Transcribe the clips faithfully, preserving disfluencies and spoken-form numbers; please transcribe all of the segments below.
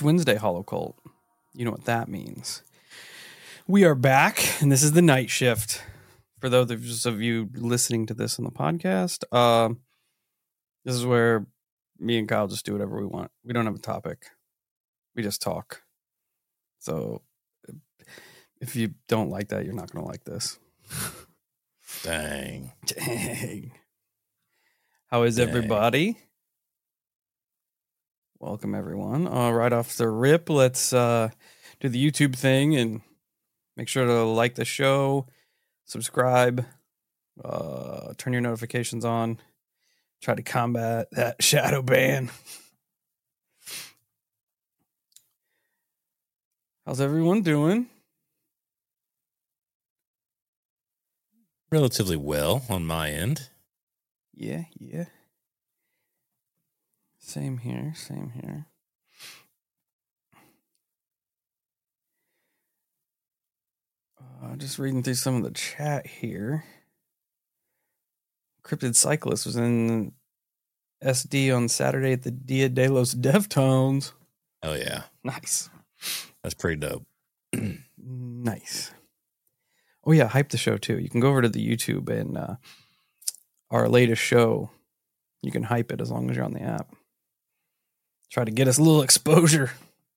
It's Wednesday, Hollow Cult. You know what that means. We are back, and this is the night shift. For those of you listening to this on the podcast, uh, this is where me and Kyle just do whatever we want. We don't have a topic. We just talk. So if you don't like that, you're not going to like this. Dang. Dang. How is Dang. everybody? Welcome, everyone. Uh, right off the rip, let's uh, do the YouTube thing and make sure to like the show, subscribe, uh, turn your notifications on, try to combat that shadow ban. How's everyone doing? Relatively well on my end. Yeah, yeah. Same here, same here. Uh, just reading through some of the chat here. Cryptid Cyclist was in S D on Saturday at the Dia de los Deftones. Oh, yeah. Nice. That's pretty dope. Nice. Oh, yeah, hype the show, too. You can go over to the YouTube and uh, our latest show, you can hype it as long as you're on the app. Try to get us a little exposure.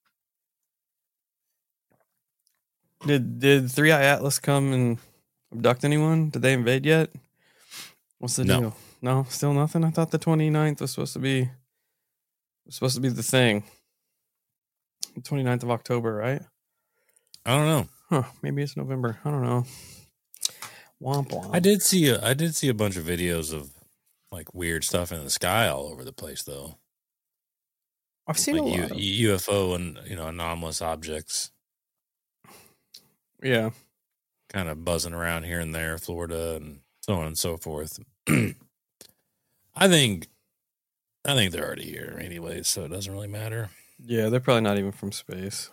Did did Three Eye Atlas come and abduct anyone? Did they invade yet? What's the No. deal? No, still nothing? I thought the twenty-ninth was supposed to be was supposed to be the thing. The twenty-ninth of October, right? I don't know. Huh, maybe it's November. I don't know. Womp womp. I did see a, I did see a bunch of videos of like weird stuff in the sky all over the place, though. I've seen like a U, lot of... U F O and, you know, anomalous objects. Yeah. Kind of buzzing around here and there, Florida and so on and so forth. I think I think they're already here anyways, so it doesn't really matter. Yeah, they're probably not even from space.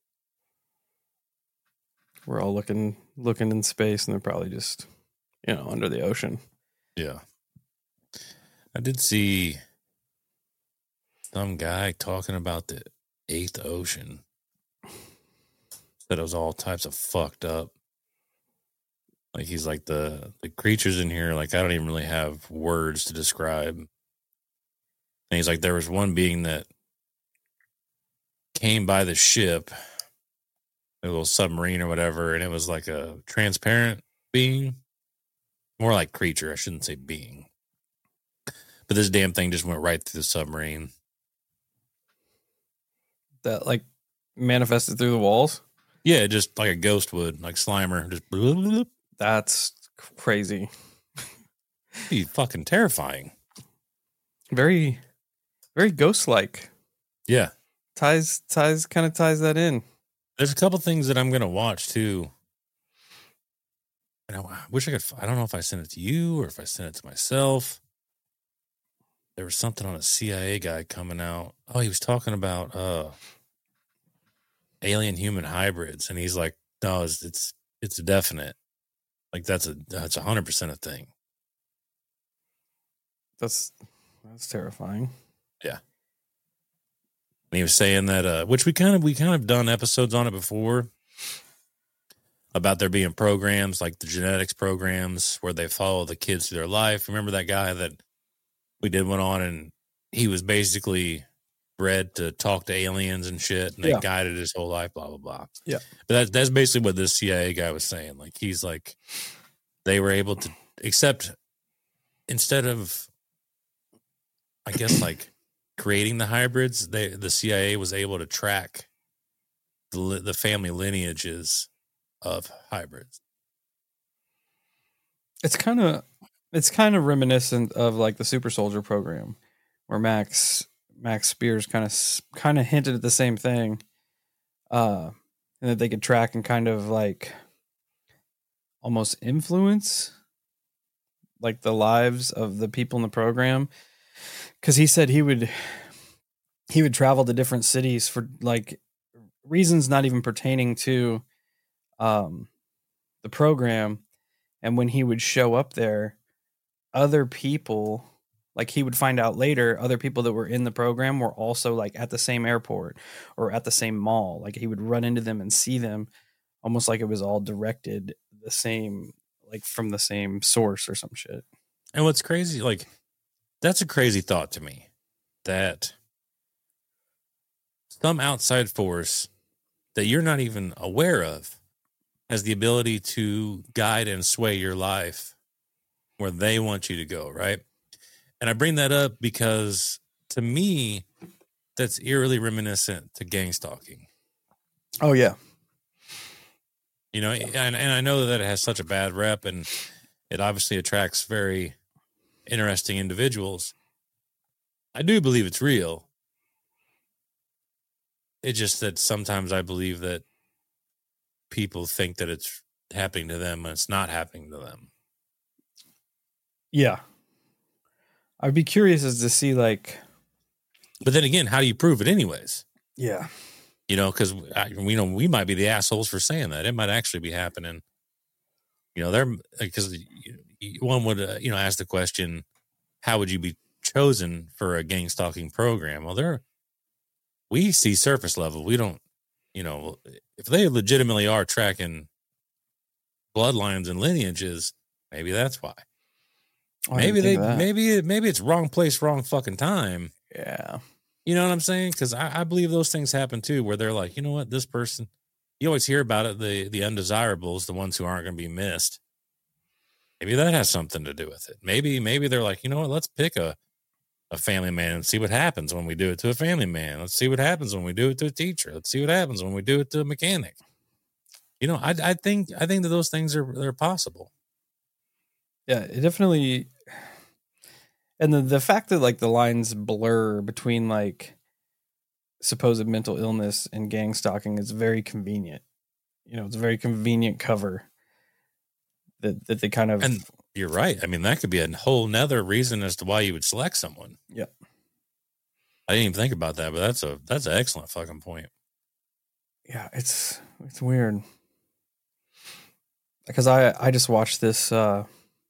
We're all looking looking in space, and they're probably just, you know, under the ocean. Yeah. I did see some guy talking about the eighth ocean. Said it was all types of fucked up. Like he's like the the creatures in here, like I don't even really have words to describe. And he's like, there was one being that came by the ship, a little submarine or whatever, and it was like a transparent being. More like creature, I shouldn't say being. But this damn thing just went right through the submarine. That like manifested through the walls? Yeah, just like a ghost would, like Slimer. Just blah, blah, blah. That's crazy. Be fucking terrifying. Very, very ghost-like. Yeah. Ties, ties, kind of ties that in. There's a couple things that I'm going to watch too. And I wish I could, I don't know if I sent it to you or if I sent it to myself. There was something on a C I A guy coming out. Oh, he was talking about uh, alien human hybrids. And he's like, no, it's, it's, it's definite. Like that's a, that's a hundred percent a thing. That's, that's terrifying. Yeah. And he was saying that, uh, which we kind of, we kind of done episodes on it before about there being programs like the genetics programs where they follow the kids through their life. Remember that guy that we did one on, and he was basically bred to talk to aliens and shit, and they Yeah. guided his whole life, blah, blah, blah. Yeah. But that's, that's basically what this C I A guy was saying. Like, he's like, they were able to, except instead of, I guess, like creating the hybrids, they, the C I A was able to track the, the family lineages of hybrids. It's kind of, it's kind of reminiscent of like the Super Soldier program, where Max Max Spears kind of kind of hinted at the same thing, uh, and that they could track and kind of like almost influence like the lives of the people in the program, because he said he would he would travel to different cities for like reasons not even pertaining to um, the program, and when he would show up there, other people Like he would find out later other people that were in the program were also like at the same airport or at the same mall. Like he would run into them and see them almost like it was all directed the same, like from the same source or some shit. And what's crazy, like, that's a crazy thought to me, that some outside force that you're not even aware of has the ability to guide and sway your life where they want you to go, right? And I bring that up because, to me, that's eerily reminiscent to gang stalking. Oh, yeah. You know, and, and I know that it has such a bad rep, and it obviously attracts very interesting individuals. I do believe it's real. It's just that sometimes I believe that people think that it's happening to them and it's not happening to them. Yeah. I'd be curious as to see, like... But then again, how do you prove it anyways? Yeah. You know, because we know we might be the assholes for saying that. It might actually be happening. You know, they're... Because one would, uh, you know, ask the question, how would you be chosen for a gang stalking program? Well, they're... We see surface level. We don't, you know, if they legitimately are tracking bloodlines and lineages, maybe that's why. Oh, maybe they, maybe, maybe it's wrong place, wrong fucking time. Yeah. You know what I'm saying? Because I, I believe those things happen too, where they're like, you know what, this person, you always hear about it, the, the undesirables, the ones who aren't going to be missed. Maybe that has something to do with it. Maybe, maybe they're like, you know what, let's pick a, a family man and see what happens when we do it to a family man. Let's see what happens when we do it to a teacher. Let's see what happens when we do it to a mechanic. You know, I, I think, I think that those things are, they're possible. Yeah, it definitely. And the, the fact that like the lines blur between like supposed mental illness and gang stalking is very convenient. You know, it's a very convenient cover that, that they kind of. And you're right. I mean, that could be a whole nother reason as to why you would select someone. Yeah. I didn't even think about that, but that's a, that's an excellent fucking point. Yeah, it's, it's weird. Because I, I just watched this, uh,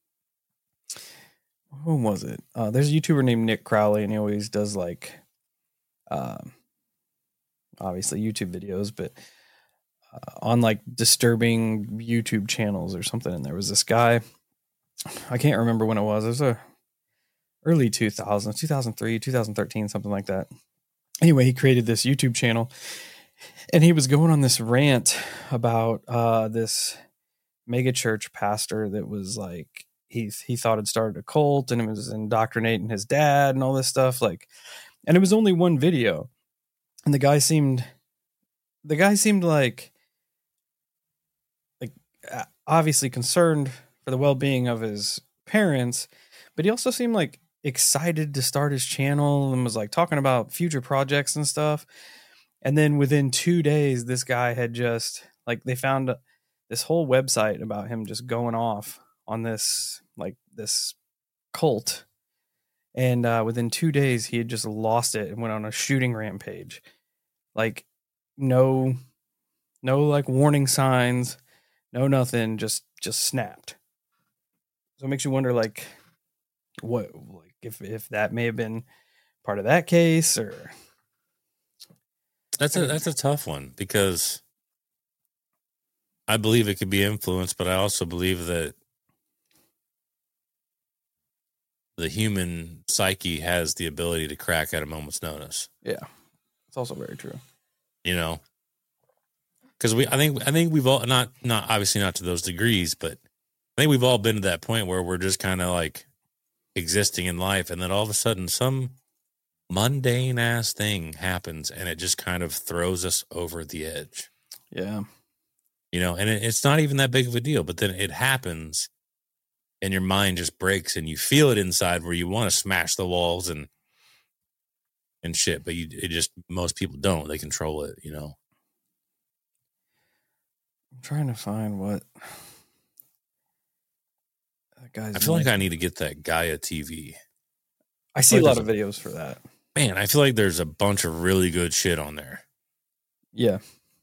who was it? Uh, there's a YouTuber named Nick Crowley, and he always does like, um, obviously YouTube videos, but uh, on like disturbing YouTube channels or something. And there was this guy, I can't remember when it was. It was a early two thousands, two thousand three, two thousand thirteen, something like that. Anyway, he created this YouTube channel, and he was going on this rant about uh, this mega church pastor that was like, he he thought had started a cult and it was indoctrinating his dad and all this stuff. Like, and it was only one video, and the guy seemed, the guy seemed like, like obviously concerned for the well-being of his parents, but he also seemed like excited to start his channel and was like talking about future projects and stuff. And then within two days, this guy had just like, they found this whole website about him just going off on this, like this cult. And uh, within two days, he had just lost it and went on a shooting rampage. Like no, no like warning signs, no nothing, just, just snapped. So it makes you wonder, like, what, like if, if that may have been part of that case, or. That's a, that's a tough one, because I believe it could be influenced, but I also believe that the human psyche has the ability to crack at a moment's notice. Yeah. It's also very true. You know, because we, I think, I think we've all not, not obviously not to those degrees, but I think we've all been to that point where we're just kind of like existing in life, and then all of a sudden some mundane ass thing happens and it just kind of throws us over the edge. Yeah. You know, and it, it's not even that big of a deal, but then it happens and your mind just breaks and you feel it inside where you want to smash the walls and, and shit, but you, it just, most people don't, they control it, you know? I'm trying to find what that guy's I feel name. like I need to get that Gaia T V. I see like a lot of videos for that. Man, I feel like there's a bunch of really good shit on there. Yeah.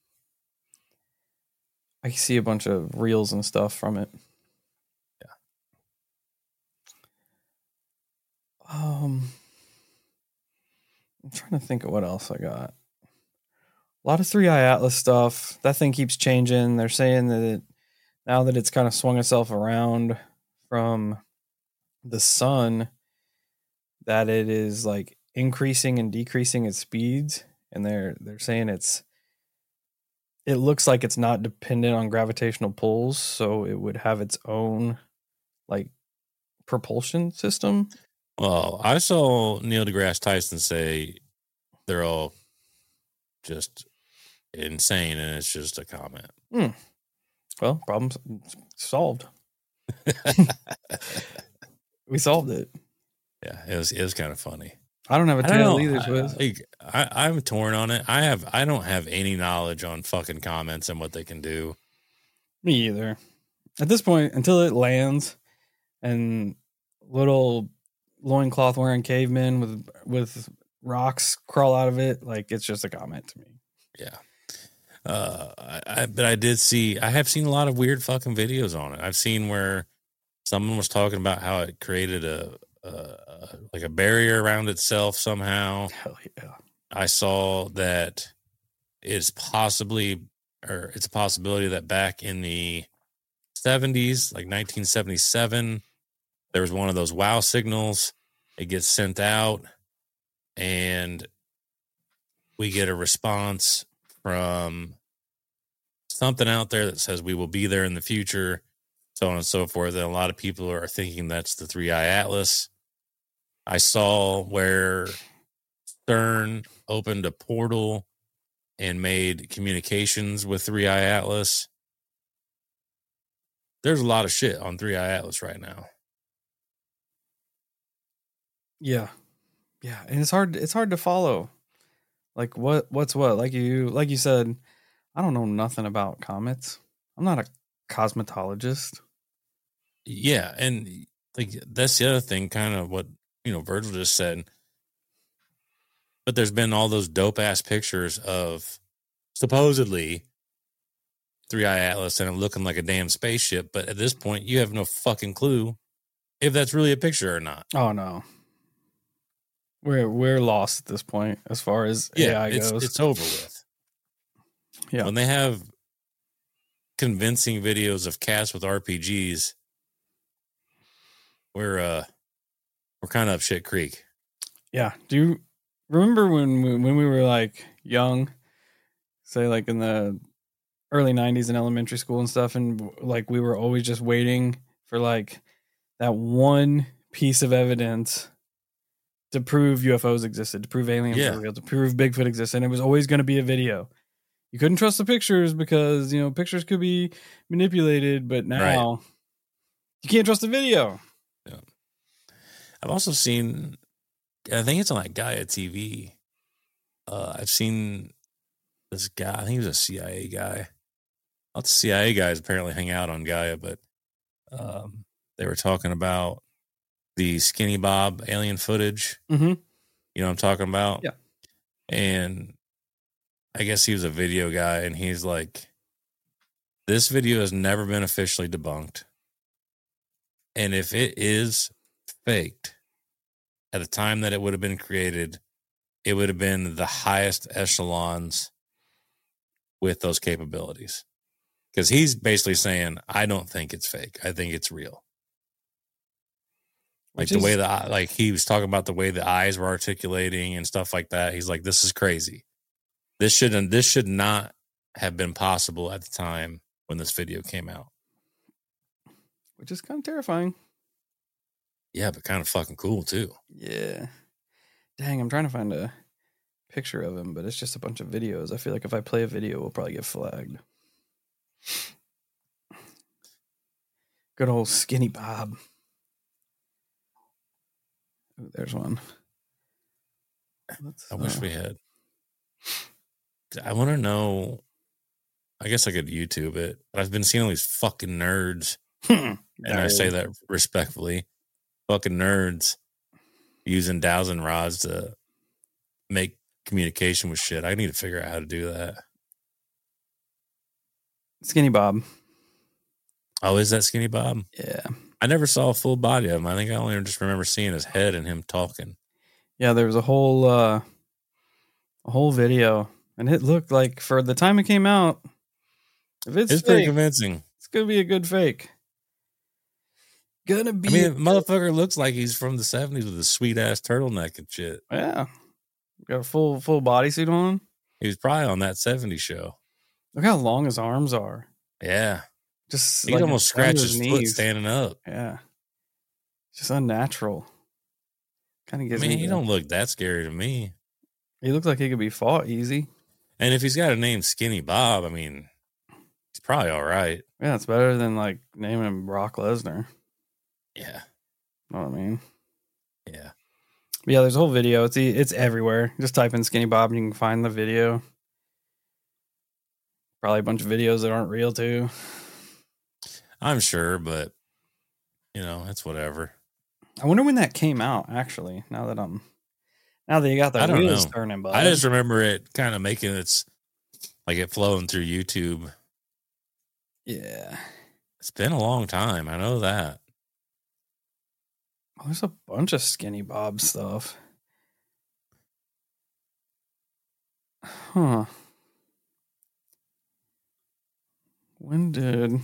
I see a bunch of reels and stuff from it. Yeah. Oh, I'm trying to think of what else I got. A lot of three eye Atlas stuff. That thing keeps changing. They're saying that it, now that it's kind of swung itself around from the sun, that it is like increasing and decreasing its speeds, and they're they're saying it's it looks like it's not dependent on gravitational pulls, so it would have its own like propulsion system. Well, I saw Neil deGrasse Tyson say they're all just insane, and it's just a comment. Hmm. Well, problem solved. We solved it. Yeah, it was it was kind of funny. I don't have a I don't tail know. either, I, Swizz. like, I, I'm torn on it. I have I don't have any knowledge on fucking comments and what they can do. Me either. At this point, until it lands and little loincloth wearing cavemen with with rocks crawl out of it, like it's just a comment to me. Yeah. Uh, I, I but I did see I have seen a lot of weird fucking videos on it. I've seen where someone was talking about how it created a, a, a like a barrier around itself somehow. Hell yeah. I saw that it's possibly or it's a possibility that back in the seventies, like nineteen seventy-seven, there was one of those wow signals. It gets sent out and we get a response from something out there that says we will be there in the future, so on and so forth. And a lot of people are thinking that's the three eye Atlas. I saw where CERN opened a portal and made communications with three eye Atlas. There's a lot of shit on three eye Atlas right now. Yeah. Yeah. And it's hard it's hard to follow. Like what what's what? Like you like you said, I don't know nothing about comets. I'm not a cosmetologist. Yeah, and like that's the other thing, kind of what you know Virgil just said. But there's been all those dope ass pictures of supposedly three eye Atlas and it looking like a damn spaceship. But at this point, you have no fucking clue if that's really a picture or not. Oh no. We're we're lost at this point as far as Yeah, A I it's goes. it's over with. Yeah. When they have convincing videos of cats with R P Gs, we're uh we're kind of up shit creek. Yeah. Do you remember when we, when we were like young, say like in the early nineties in elementary school and stuff, and like we were always just waiting for like that one piece of evidence to prove U F Os existed, to prove aliens Yeah. were real, to prove Bigfoot existed, and it was always going to be a video. You couldn't trust the pictures because, you know, pictures could be manipulated, but now Right. you can't trust the video. Yeah. I've also seen, I think it's on like Gaia T V. Uh, I've seen this guy, I think he was a C I A guy. Lots of C I A guys apparently hang out on Gaia, but um, they were talking about the Skinny Bob alien footage. Mm-hmm. You know what I'm talking about? Yeah. And I guess he was a video guy, and he's like, this video has never been officially debunked. And if it is faked at the time that it would have been created, it would have been the highest echelons with those capabilities. Because he's basically saying, I don't think it's fake. I think it's real. Like Which the is- way that, like he was talking about the way the eyes were articulating and stuff like that. He's like, this is crazy. This shouldn't, this should not have been possible at the time when this video came out. Which is kind of terrifying. Yeah, but kind of fucking cool too. Yeah. Dang, I'm trying to find a picture of him, but it's just a bunch of videos. I feel like if I play a video, we'll probably get flagged. Good old Skinny Bob. Ooh, there's one. Let's, I wish uh, we had. I want to know. I guess I could YouTube it, but I've been seeing all these fucking nerds, and I say that respectfully, fucking nerds using dowsing rods to make communication with shit. I need to figure out how to do that. Skinny Bob. Oh, is that Skinny Bob? Yeah. I never saw a full body of him. I think I only just remember seeing his head and him talking. Yeah, there was a whole uh a whole video, and it looked like for the time it came out, if it's, It's fake, pretty convincing. It's gonna be a good fake. Gonna be. I mean, the motherfucker looks like he's from the seventies with a sweet ass turtleneck and shit. Yeah, got a full full bodysuit on. He was probably on that seventies show. Look how long his arms are. Yeah, Just he like almost scratched his, his foot knees. standing up. Yeah, just unnatural. Kind of I gives mean, me. he the- don't look that scary to me. He looks like he could be fought easy. And if he's got a name Skinny Bob, I mean, he's probably all right. Yeah, it's better than like naming him Brock Lesnar. Yeah, Know what I mean? yeah. But yeah, there's a whole video. It's it's everywhere. Just type in Skinny Bob and you can find the video. Probably a bunch of videos that aren't real too. I'm sure, but you know, it's whatever. I wonder when that came out. Actually, now that I'm, now that you got the I don't wheels know. turning, bud. I just remember it kind of making its like it flowing through YouTube. Yeah, It's been a long time. I know that. oh, there's a bunch of Skinny Bob stuff. Huh. When did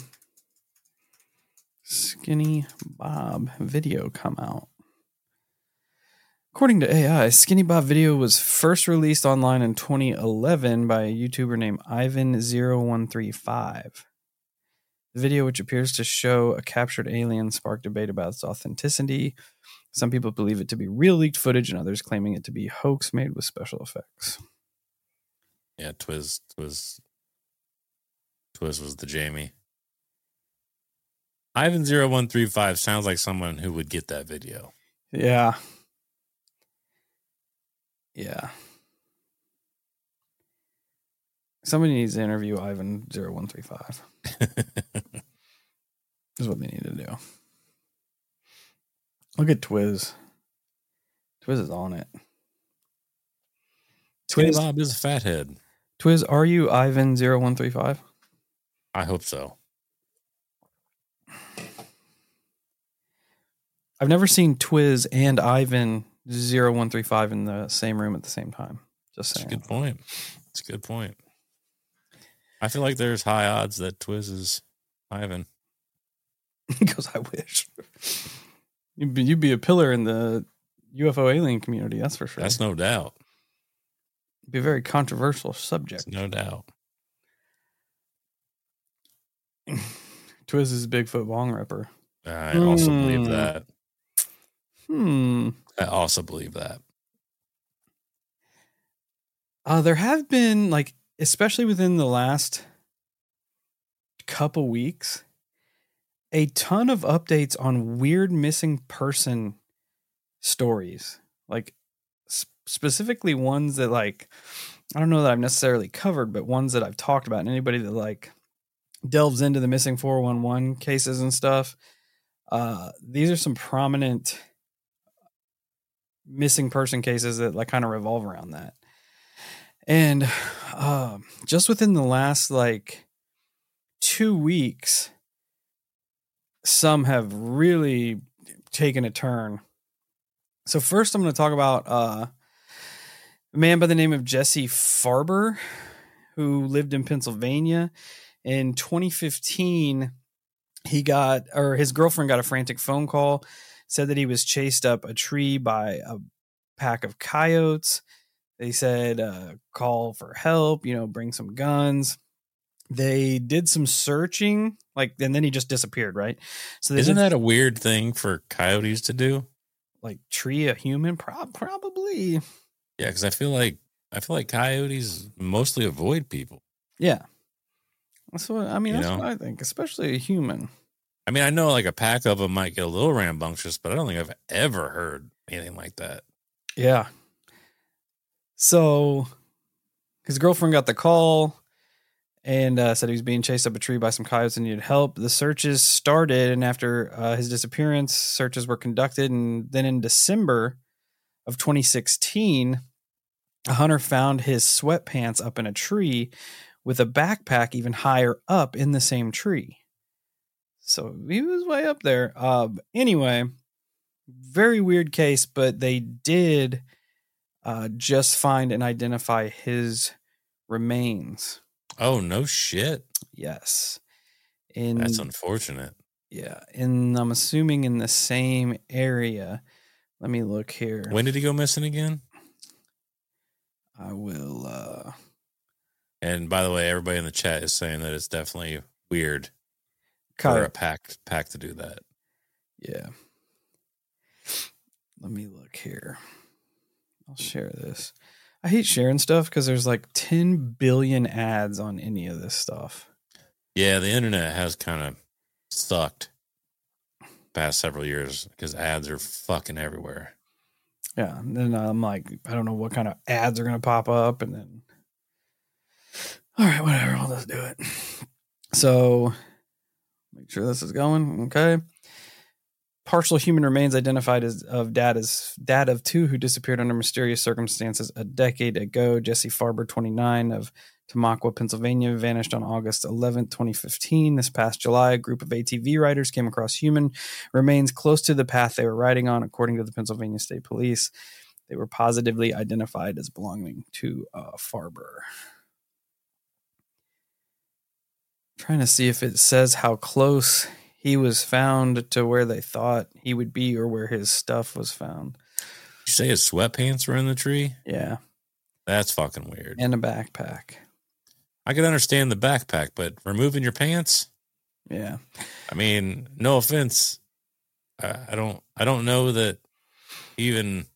Skinny Bob video come out? According to A I, Skinny Bob video was first released online in twenty eleven by a YouTuber named Ivan zero one three five. The video, which appears to show a captured alien, sparked debate about its authenticity. Some people believe it to be real leaked footage, and others claiming it to be hoax made with special effects. Yeah, Twiz, Twiz, Twiz was the Jamie. Ivan zero one three five sounds like someone who would get that video. Yeah. Yeah. Somebody needs to interview Ivan zero one three five. Is what they need to do. Look at Twiz. Twiz is on it. Skinny Twiz, Bob is a fathead. Twiz, are you Ivan zero one three five? I hope so. I've never seen Twiz and Ivan zero one three five in the same room at the same time. Just That's a saying. good point. That's a good point. I feel like there's high odds that Twiz is Ivan. He goes, I wish. You'd be, you'd be a pillar in the U F O alien community, that's for sure. That's no doubt. It'd be a very controversial subject. That's no doubt. Twiz is Bigfoot Bong Ripper. I also Hmm. believe that. Hmm. I also believe that. Uh, there have been, like, especially within the last couple weeks, a ton of updates on weird missing person stories. Like, sp- specifically ones that, like, I don't know that I've necessarily covered, but ones that I've talked about. And anybody that, like, delves into the missing four one one cases and stuff, uh, these are some prominent missing person cases that, like, kind of revolve around that. And uh, just within the last like two weeks, some have really taken a turn. So first, I'm going to talk about uh, a man by the name of Jesse Farber, who lived in Pennsylvania. In twenty fifteen, he got, or his girlfriend got a frantic phone call, said that he was chased up a tree by a pack of coyotes. They said, uh, call for help, you know, bring some guns. They did some searching, like, and then he just disappeared, right? So they Isn't did, that a weird thing for coyotes to do? like, tree a human? Pro- probably. Yeah, because I feel like I feel like coyotes mostly avoid people. Yeah. That's what, I mean, You that's know? what I think, especially a human. I mean, I know like a pack of them might get a little rambunctious, but I don't think I've ever heard anything like that. Yeah. So his girlfriend got the call and uh, said he was being chased up a tree by some coyotes and needed help. The searches started, and after uh, his disappearance, searches were conducted. And then in December of twenty sixteen, a hunter found his sweatpants up in a tree with a backpack even higher up in the same tree. So he was way up there. Uh, anyway, very weird case, but they did uh, just find and identify his remains. Oh, no shit. Yes. In, That's unfortunate. Yeah. And I'm assuming in the same area. Let me look here. When did he go missing again? I will. Uh, and by the way, everybody in the chat is saying that it's definitely weird Coyote. for a pack, pack to do that. Yeah. Let me look here. I'll share this. I hate sharing stuff because there's like ten billion ads on any of this stuff. Yeah, the internet has kind of sucked past several years because ads are fucking everywhere. Yeah, and then I'm like, I don't know what kind of ads are going to pop up, and then, all right, whatever, I'll just do it. So, make sure this is going okay. Partial human remains identified as of dad as dad of two who disappeared under mysterious circumstances a decade ago. Jesse Farber, twenty-nine, of Tamaqua, Pennsylvania, vanished on August eleventh, twenty fifteen. This past July, a group of A T V riders came across human remains close to the path they were riding on, according to the Pennsylvania State Police. They were positively identified as belonging to uh, Farber. Trying to see if it says how close he was found to where they thought he would be or where his stuff was found. You say his sweatpants were in the tree? Yeah. That's fucking weird. And a backpack. I can understand the backpack, but removing your pants? Yeah. I mean, no offense. I, I don't I don't know that even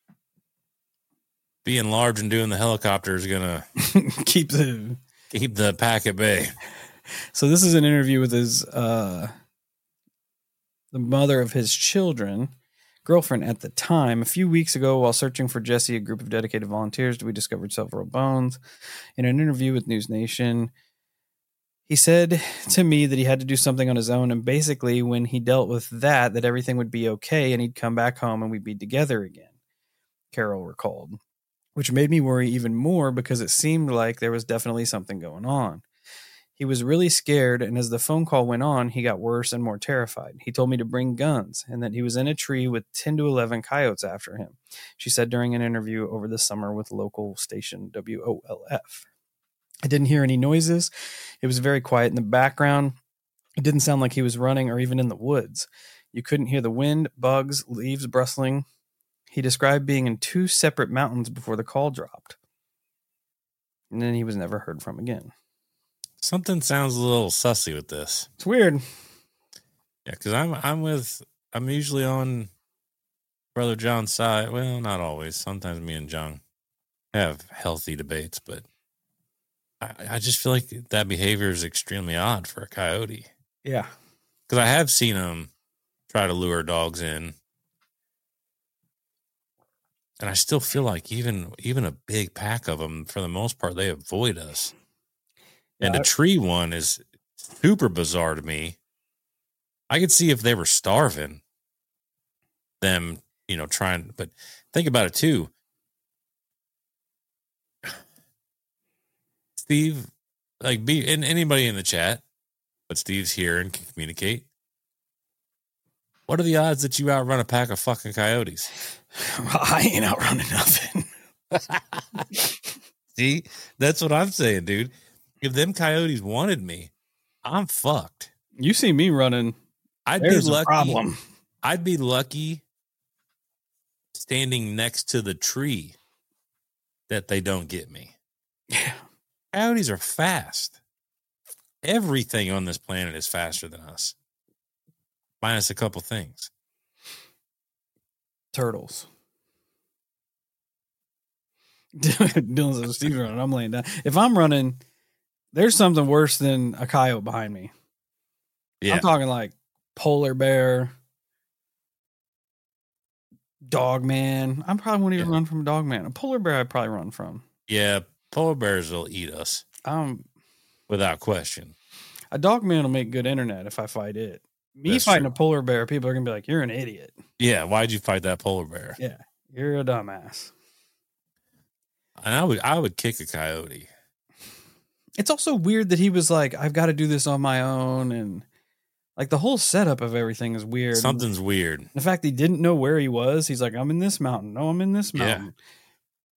being large and doing the helicopter is gonna keep the keep the pack at bay. So this is an interview with his uh the mother of his children, girlfriend at the time. A few weeks ago, while searching for Jesse, a group of dedicated volunteers, we discovered several bones. In an interview with News Nation, he said to me that he had to do something on his own, and basically when he dealt with that, that everything would be okay and he'd come back home and we'd be together again, Carol recalled, which made me worry even more because it seemed like there was definitely something going on. He was really scared, and as the phone call went on, he got worse and more terrified. He told me to bring guns and that he was in a tree with ten to eleven coyotes after him, she said during an interview over the summer with local station W O L F. I didn't hear any noises. It was very quiet in the background. It didn't sound like he was running or even in the woods. You couldn't hear the wind, bugs, leaves rustling. He described being in two separate mountains before the call dropped. And then he was never heard from again. Something sounds a little sussy with this. It's weird. Yeah, because I'm I'm with I'm usually on Brother John's side. Well, not always. Sometimes me and John have healthy debates, but I, I just feel like that behavior is extremely odd for a coyote. Yeah. Because I have seen them try to lure dogs in. And I still feel like even even a big pack of them, for the most part, they avoid us. And Yeah, a tree one is super bizarre to me. I could see if they were starving, them, you know, trying. But think about it, too. Steve, like, be and anybody in the chat, but Steve's here and can communicate. What are the odds that you outrun a pack of fucking coyotes? I ain't outrunning nothing. See, that's what I'm saying, dude. If them coyotes wanted me, I'm fucked. You see me running. I'd There's be lucky. a problem. I'd be lucky standing next to the tree that they don't get me. Yeah. Coyotes are fast. Everything on this planet is faster than us. Minus a couple things. Turtles. Dylan says Steve's running. I'm laying down. If I'm running, there's something worse than a coyote behind me. Yeah. I'm talking like polar bear, dog man. I probably won't even Yeah. run from a dog man. A polar bear I'd probably run from. Yeah, polar bears will eat us. Um, Without question. a dog man will make good internet if I fight it. Me That's fighting true. a polar bear, people are going to be like, you're an idiot. Yeah, why'd you fight that polar bear? Yeah, you're a dumbass. And I would I would kick a coyote. It's also weird that he was like, I've got to do this on my own. And like the whole setup of everything is weird. Something's weird. The fact he didn't know where he was. He's like, I'm in this mountain. No, I'm in this Yeah. mountain.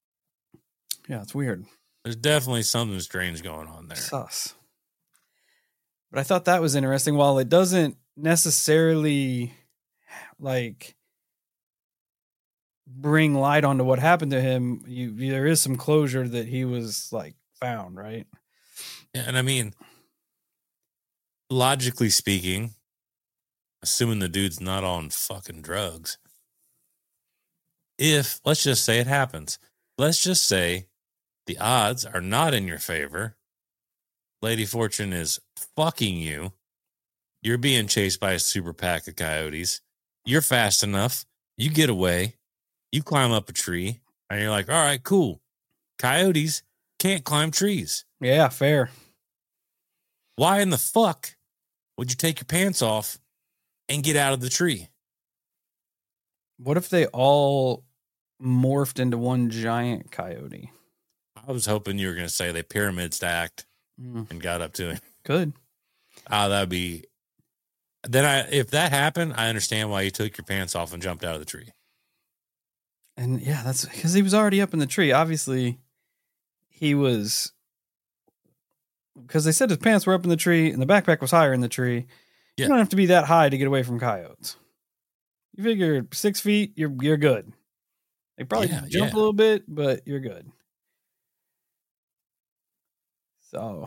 Yeah, it's weird. There's definitely something strange going on there. Sus. But I thought that was interesting. While it doesn't necessarily like bring light onto what happened to him, you there is some closure that he was like found, right? Yeah, and I mean, logically speaking, assuming the dude's not on fucking drugs, if, let's just say it happens, let's just say the odds are not in your favor, Lady Fortune is fucking you, you're being chased by a super pack of coyotes, you're fast enough, you get away, you climb up a tree, and you're like, all right, cool. Coyotes can't climb trees. Yeah, fair. Why in the fuck would you take your pants off and get out of the tree? What if they all morphed into one giant coyote? I was hoping you were going to say they pyramid stacked Mm. and got up to him. Good. Oh, that'd be... Then I, if that happened, I understand why you took your pants off and jumped out of the tree. And yeah, that's because he was already up in the tree. Obviously, he was... Because they said his pants were up in the tree and the backpack was higher in the tree. Yeah. You don't have to be that high to get away from coyotes. You figure six feet, you're you're good. They probably Yeah, jump yeah. a little bit, but you're good. So,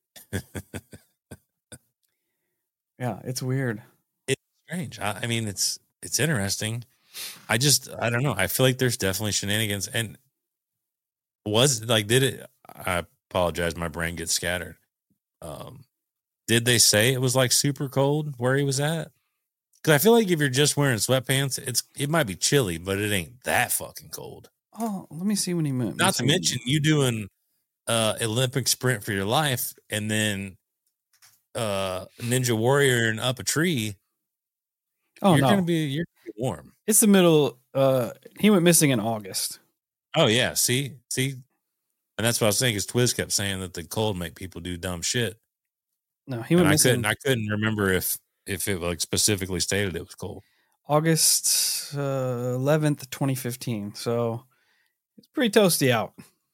yeah, it's weird. It's strange. I, I mean, it's it's interesting. I just, I don't know. I feel like there's definitely shenanigans. And was, like, did it... I apologize, my brain gets scattered. Um, did they say it was like super cold where he was at? Because I feel like if you're just wearing sweatpants, it's it might be chilly, but it ain't that fucking cold. Oh, let me see when he moved. Not to mention you doing uh Olympic sprint for your life and then uh Ninja Warrior and up a tree. Oh, you're no. gonna be you're gonna be warm. It's the middle. Uh, he went missing in August. Oh yeah, see, see, and that's what I was saying. Because Twiz kept saying that the cold make people do dumb shit. No, he And went I missing couldn't, I couldn't remember if if it like specifically stated it was cold. August uh, eleventh, twenty fifteen. So it's pretty toasty out.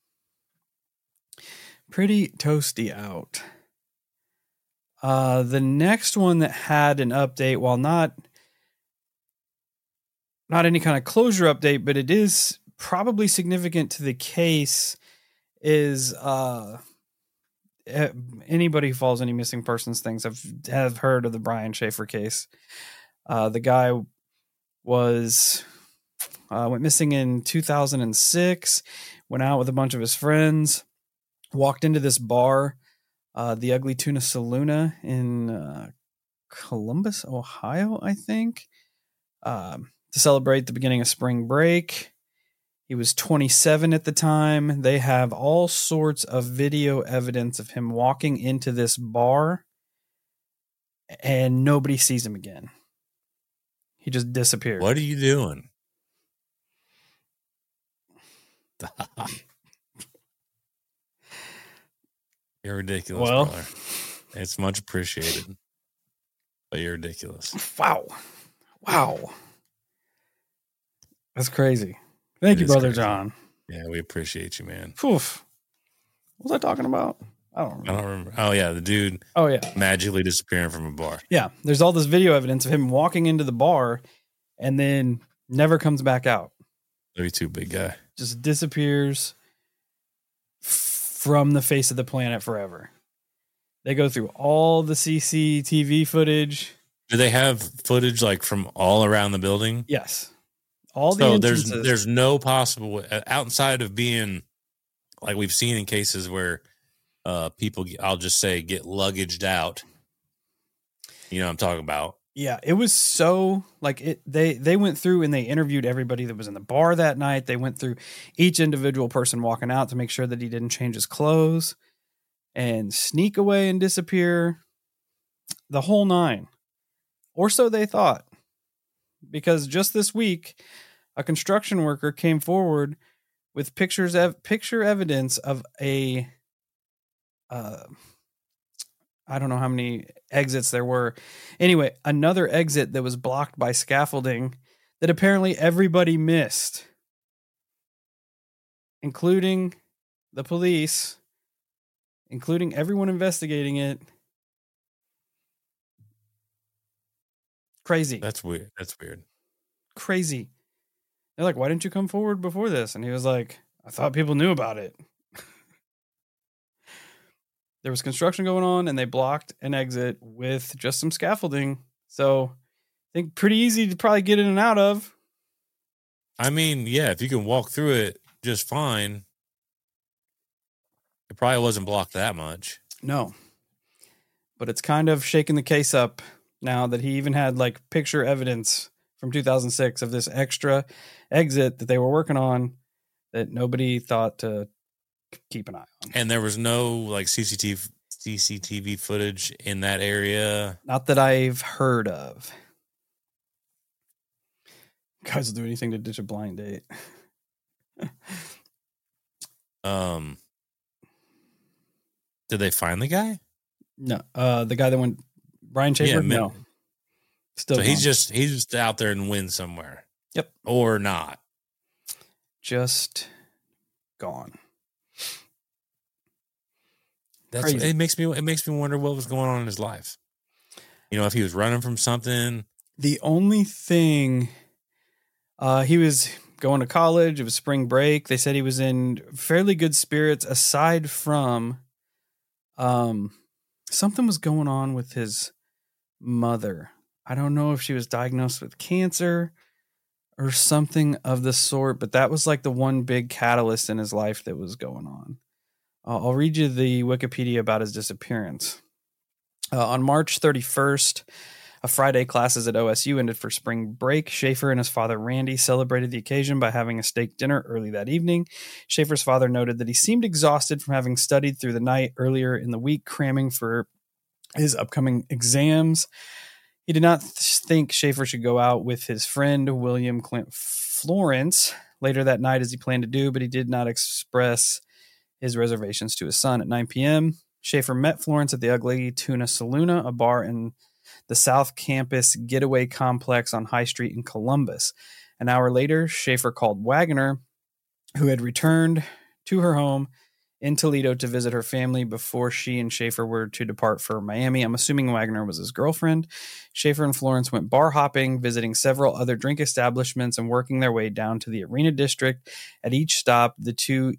Pretty toasty out. Uh, the next one that had an update, while not not any kind of closure update, but it is probably significant to the case, is uh, anybody who follows any missing persons things have have heard of the Brian Schaefer case. Uh, the guy was uh, went missing in two thousand six, went out with a bunch of his friends, walked into this bar, uh, the Ugly Tuna Saloona in uh, Columbus, Ohio, I think, um, to celebrate the beginning of spring break. He was twenty-seven at the time. They have all sorts of video evidence of him walking into this bar, and nobody sees him again. He just disappeared. What are you doing? You're ridiculous, Well, brother. It's much appreciated, but you're ridiculous. Wow. Wow. That's crazy. Thank It you, is Brother crazy. John. Yeah, we appreciate you, man. Poof. What was I talking about? I don't I remember. don't remember. Oh yeah, the dude Oh, yeah. magically disappearing from a bar. Yeah. There's all this video evidence of him walking into the bar and then never comes back out. thirty-two big guy. Just disappears f- from the face of the planet forever. They go through all the C C T V footage. Do they have footage like from all around the building? Yes. All the So there's entrances. there's no possible outside of being like we've seen in cases where uh, people, I'll just say, get luggaged out. You know what I'm talking about? Yeah, it was so like it. They they went through and they interviewed everybody that was in the bar that night. They went through each individual person walking out to make sure that he didn't change his clothes and sneak away and disappear. The whole nine, or so they thought. Because just this week, a construction worker came forward with pictures of picture evidence of a. Uh, I don't know how many exits there were. Anyway, another exit that was blocked by scaffolding that apparently everybody missed, including the police, including everyone investigating it. Crazy. That's weird. That's weird. Crazy. They're like, why didn't you come forward before this? And he was like, I thought people knew about it. There was construction going on and they blocked an exit with just some scaffolding. So I think pretty easy to probably get in and out of. I mean, yeah, if you can walk through it just fine, it probably wasn't blocked that much. No. But it's kind of shaking the case up now that he even had like picture evidence from two thousand six of this extra exit that they were working on that nobody thought to keep an eye on. And there was no like C C T V C C T V footage in that area. Not that I've heard of. Guys will do anything to ditch a blind date. um, did they find the guy? No, uh, the guy that went Brian Schaefer. Yeah, no, still. So gone. he's just he's just out there and win somewhere. Yep, or not. Just gone. That's Crazy. It makes me it makes me wonder what was going on in his life. You know, if he was running from something. The only thing, uh, he was going to college. It was spring break. They said he was in fairly good spirits. Aside from, um, something was going on with his mother. I don't know if she was diagnosed with cancer or something of the sort, but that was like the one big catalyst in his life that was going on. Uh, I'll read you the Wikipedia about his disappearance. Uh, on March thirty-first, a Friday classes at O S U ended for spring break. Schaefer and his father, Randy, celebrated the occasion by having a steak dinner early that evening. Schaefer's father noted that he seemed exhausted from having studied through the night earlier in the week, cramming for his upcoming exams. He did not th- think Schaefer should go out with his friend, William Clint Florence, later that night as he planned to do, but he did not express his reservations to his son. At nine p.m., Schaefer met Florence at the Ugly Tuna Saloona, a bar in the South Campus Getaway Complex on High Street in Columbus. An hour later, Schaefer called Wagner, who had returned to her home in Toledo to visit her family before she and Schaefer were to depart for Miami. I'm assuming Wagner was his girlfriend. Schaefer and Florence went bar hopping, visiting several other drink establishments and working their way down to the Arena District. At each stop, the two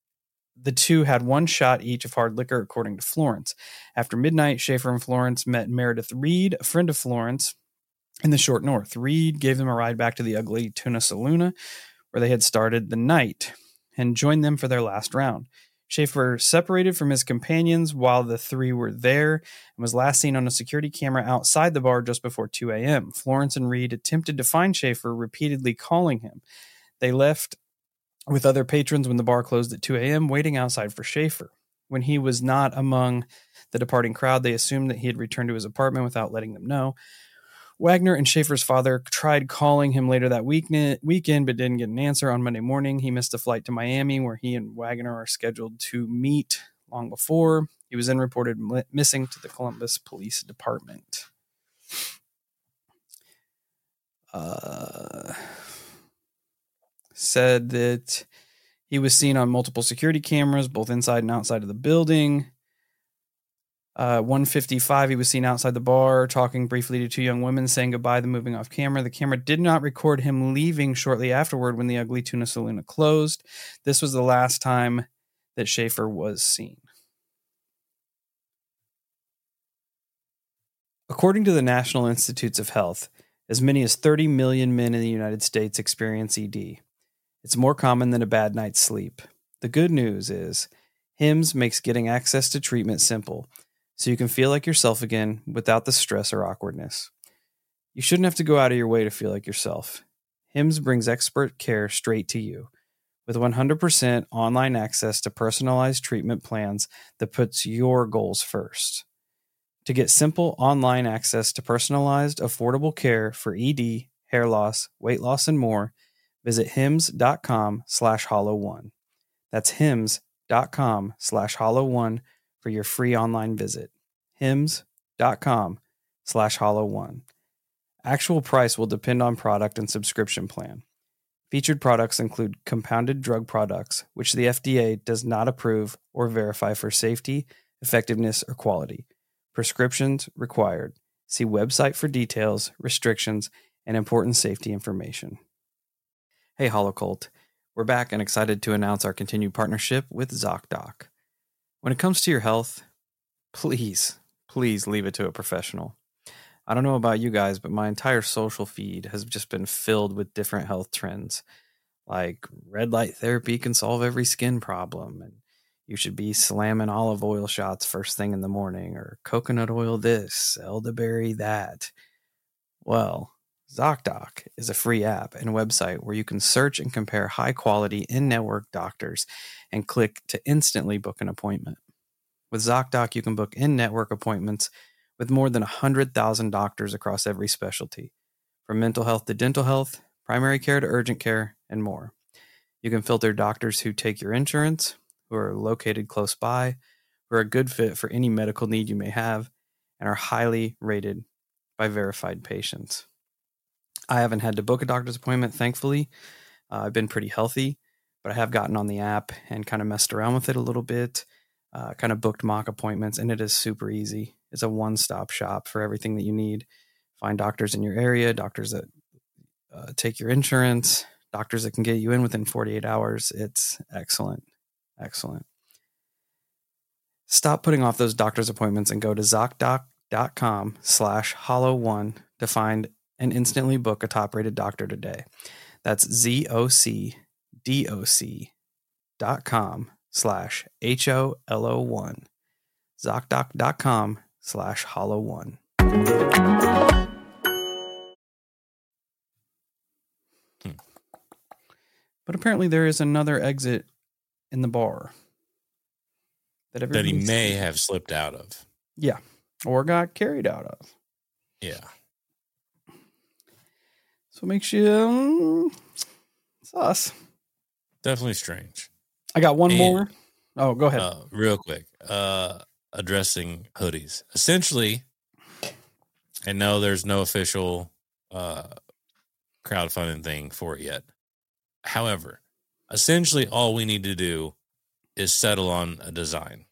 The two had one shot each of hard liquor, according to Florence. After midnight, Schaefer and Florence met Meredith Reed, a friend of Florence, in the short north. Reed gave them a ride back to the Ugly Tuna Saloona, where they had started the night, and joined them for their last round. Schaefer separated from his companions while the three were there and was last seen on a security camera outside the bar just before two a.m. Florence and Reed attempted to find Schaefer, repeatedly calling him. They left with other patrons when the bar closed at two a.m., waiting outside for Schaefer. When he was not among the departing crowd, they assumed that he had returned to his apartment without letting them know. Wagner and Schaefer's father tried calling him later that weekend, but didn't get an answer. On Monday morning, he missed a flight to Miami, where he and Wagner are scheduled to meet long before. He was then reported missing to the Columbus Police Department. Uh... said that he was seen on multiple security cameras, both inside and outside of the building. Uh, one fifty-five, he was seen outside the bar, talking briefly to two young women, saying goodbye, then moving off camera. The camera did not record him leaving shortly afterward when the Ugly Tuna Saloona closed. This was the last time that Schaefer was seen. According to the National Institutes of Health, as many as thirty million men in the United States experience E D. It's more common than a bad night's sleep. The good news is Hims makes getting access to treatment simple, so you can feel like yourself again without the stress or awkwardness. You shouldn't have to go out of your way to feel like yourself. Hims brings expert care straight to you, with one hundred percent online access to personalized treatment plans that puts your goals first. To get simple online access to personalized, affordable care for E D, hair loss, weight loss, and more, visit hims.com slash hollow one. That's hims.com slash hollow one for your free online visit. hims.com slash hollow one. Actual price will depend on product and subscription plan. Featured products include compounded drug products, which the F D A does not approve or verify for safety, effectiveness, or quality. Prescriptions required. See website for details, restrictions, and important safety information. Hey, Holocult. We're back and excited to announce our continued partnership with ZocDoc. When it comes to your health, please, please leave it to a professional. I don't know about you guys, but my entire social feed has just been filled with different health trends. Like red light therapy can solve every skin problem, and you should be slamming olive oil shots first thing in the morning, or coconut oil this, elderberry that. Well, ZocDoc is a free app and website where you can search and compare high-quality in-network doctors and click to instantly book an appointment. With ZocDoc, you can book in-network appointments with more than one hundred thousand doctors across every specialty, from mental health to dental health, primary care to urgent care, and more. You can filter doctors who take your insurance, who are located close by, who are a good fit for any medical need you may have, and are highly rated by verified patients. I haven't had to book a doctor's appointment, thankfully. Uh, I've been pretty healthy, but I have gotten on the app and kind of messed around with it a little bit, uh, kind of booked mock appointments, and it is super easy. It's a one-stop shop for everything that you need. Find doctors in your area, doctors that uh, take your insurance, doctors that can get you in within forty-eight hours. It's excellent. Excellent. Stop putting off those doctor's appointments and go to ZocDoc.com slash hollow one to find and instantly book a top-rated doctor today. That's Z-O-C-D-O-C dot com slash H O L O one. ZocDoc.com slash hollow one. Hmm. But apparently there is another exit in the bar that, that he may seen. have slipped out of. Yeah. Or got carried out of. Yeah. So it makes you um, sus. Definitely strange. I got one and, more. Oh, go ahead. Uh, real quick. Uh, addressing hoodies. Essentially, and no, there's no official uh, crowdfunding thing for it yet. However, essentially all we need to do is settle on a design.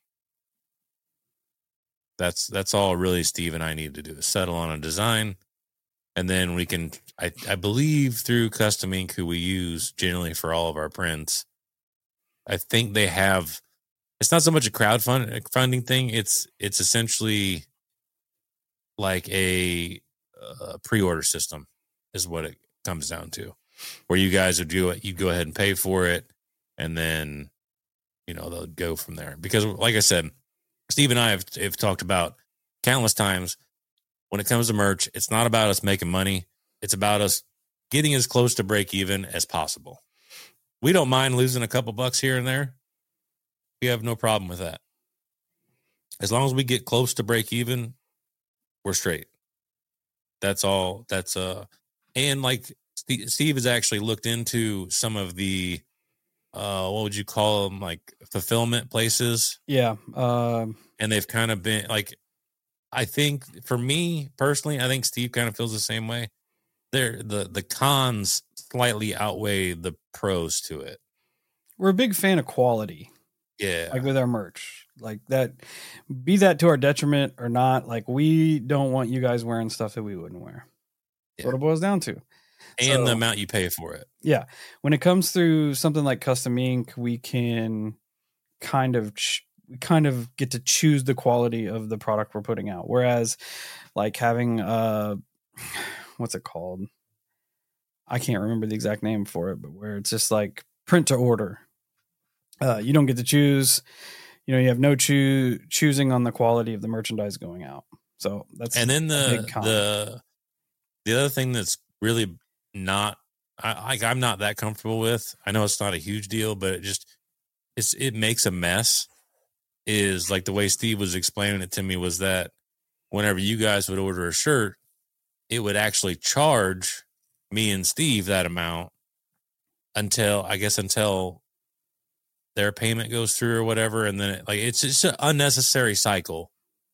That's that's all really Steve and I need to do is settle on a design. And then we can, I, I believe through Custom Ink, who we use generally for all of our prints, I think they have, it's not so much a crowdfunding thing. It's, it's essentially like a, a pre-order system is what it comes down to, where you guys would do it. You go ahead and pay for it. And then, you know, they'll go from there. Because like I said, Steve and I have, have talked about countless times, when it comes to merch, it's not about us making money. It's about us getting as close to break even as possible. We don't mind losing a couple bucks here and there. We have no problem with that. As long as we get close to break even, we're straight. That's all. That's uh, and like Steve has actually looked into some of the, uh, what would you call them, like fulfillment places? Yeah. Um, and they've kind of been like, I think for me personally, I think Steve kind of feels the same way. There, the the cons slightly outweigh the pros to it. We're a big fan of quality. Yeah. Like with our merch. Like that, be that to our detriment or not, like we don't want you guys wearing stuff that we wouldn't wear. That's yeah. what it boils down to. And so, the amount you pay for it. Yeah. When it comes through something like Custom Ink, we can kind of ch- we kind of get to choose the quality of the product we're putting out. Whereas like having, uh, what's it called? I can't remember the exact name for it, but where it's just like print to order. Uh, you don't get to choose, you know, you have no choo- choosing on the quality of the merchandise going out. So that's, and then the, the, the other thing that's really not, I, I, I'm not that comfortable with, I know it's not a huge deal, but it just, it's, it makes a mess. Is like the way Steve was explaining it to me was that whenever you guys would order a shirt, it would actually charge me and Steve that amount until, I guess, until their payment goes through or whatever. And then it, like, it's just an unnecessary cycle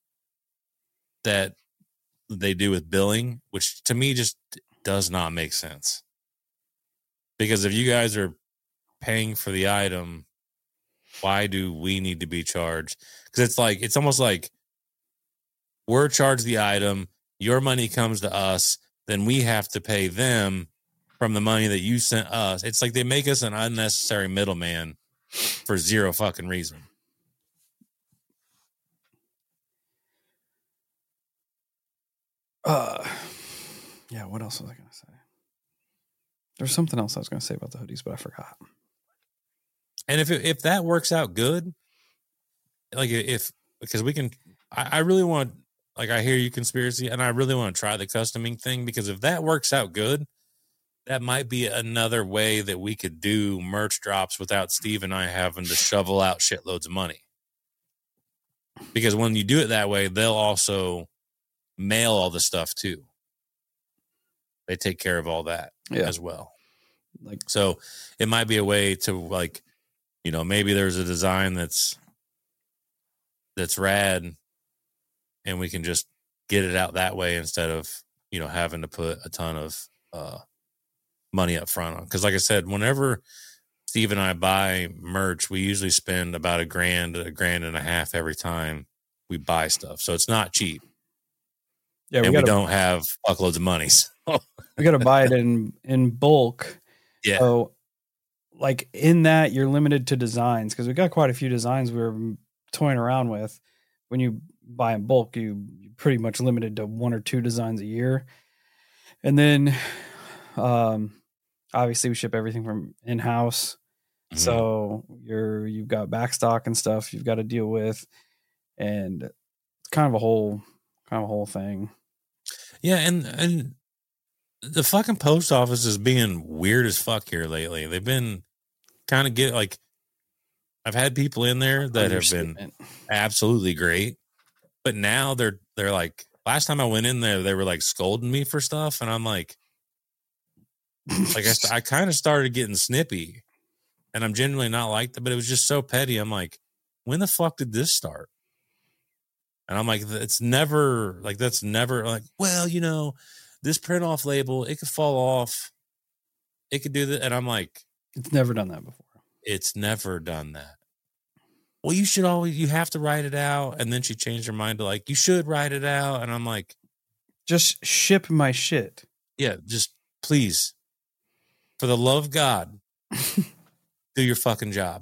that they do with billing, which to me just does not make sense. Because if you guys are paying for the item, why do we need to be charged? Because it's like, it's almost like we're charged the item, your money comes to us, then we have to pay them from the money that you sent us. It's like they make us an unnecessary middleman for zero fucking reason. Uh, yeah, what else was I going to say? There's something else I was going to say about the hoodies, but I forgot. And if it, if that works out good, like if, because we can, I, I really want, like I hear you conspiracy, and I really want to try the customing thing, because if that works out good, that might be another way that we could do merch drops without Steve and I having to shovel out shitloads of money. Because when you do it that way, they'll also mail all the stuff too. They take care of all that yeah. as well. Like, so it might be a way to, like, you know, maybe there's a design that's that's rad, and we can just get it out that way instead of, you know, having to put a ton of uh, money up front on. Because like I said, whenever Steve and I buy merch, we usually spend about a grand, a grand and a half every time we buy stuff. So it's not cheap. Yeah, we, and gotta, we don't have fuckloads of money. So. We got to buy it in, in bulk. Yeah. So, like, in that, you're limited to designs, because we got quite a few designs we were toying around with. When you buy in bulk, you, you're pretty much limited to one or two designs a year. And then, um, obviously, we ship everything from in-house. Mm-hmm. So you're you've got backstock and stuff you've got to deal with, and it's kind of a whole kind of a whole thing. Yeah, and and the fucking post office is being weird as fuck here lately. They've been kind of get like, I've had people in there that have been absolutely great, but now they're they're like, last time I went in there, they were like scolding me for stuff, and I'm like, like I, I kind of started getting snippy, and I'm genuinely not like that, but it was just so petty. I'm like, when the fuck did this start? And I'm like, it's never like, that's never like, well, you know, this print off label, it could fall off. It could do that. And I'm like, it's never done that before. It's never done that. Well, you should always, you have to write it out. And then she changed her mind to like, you should write it out. And I'm like, just ship my shit. Yeah. Just please, for the love of God, do your fucking job.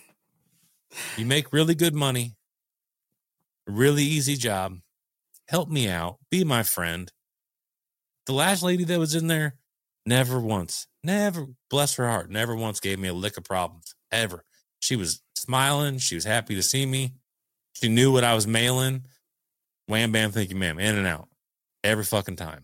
You make really good money. Really easy job. Help me out. Be my friend. The last lady that was in there, never once, never, bless her heart, never once gave me a lick of problems, ever. She was smiling. She was happy to see me. She knew what I was mailing. Wham, bam, thank you, ma'am. In and out. Every fucking time.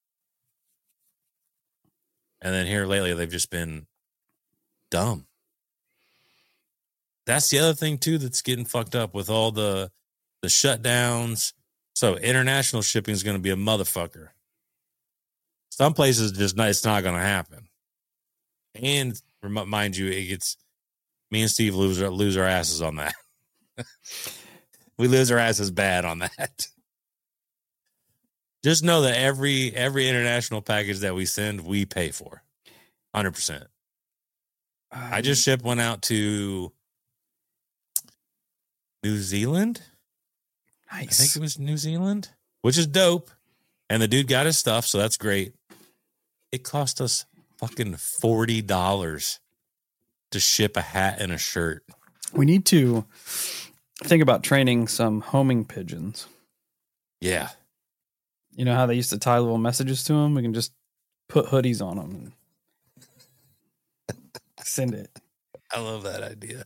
And then here lately, they've just been dumb. That's the other thing, too, that's getting fucked up with all the the shutdowns. So international shipping is going to be a motherfucker. Some places just not, it's not going to happen. And mind you, it gets me and Steve lose our, lose our asses on that. We lose our asses bad on that. Just know that every every international package that we send, we pay for, one hundred percent. Um, I just shipped one out to New Zealand. Nice. I think it was New Zealand, which is dope. And the dude got his stuff, so that's great. It cost us fucking forty dollars to ship a hat and a shirt. We need to think about training some homing pigeons. Yeah. You know how they used to tie little messages to them? We can just put hoodies on them and send it. I love that idea.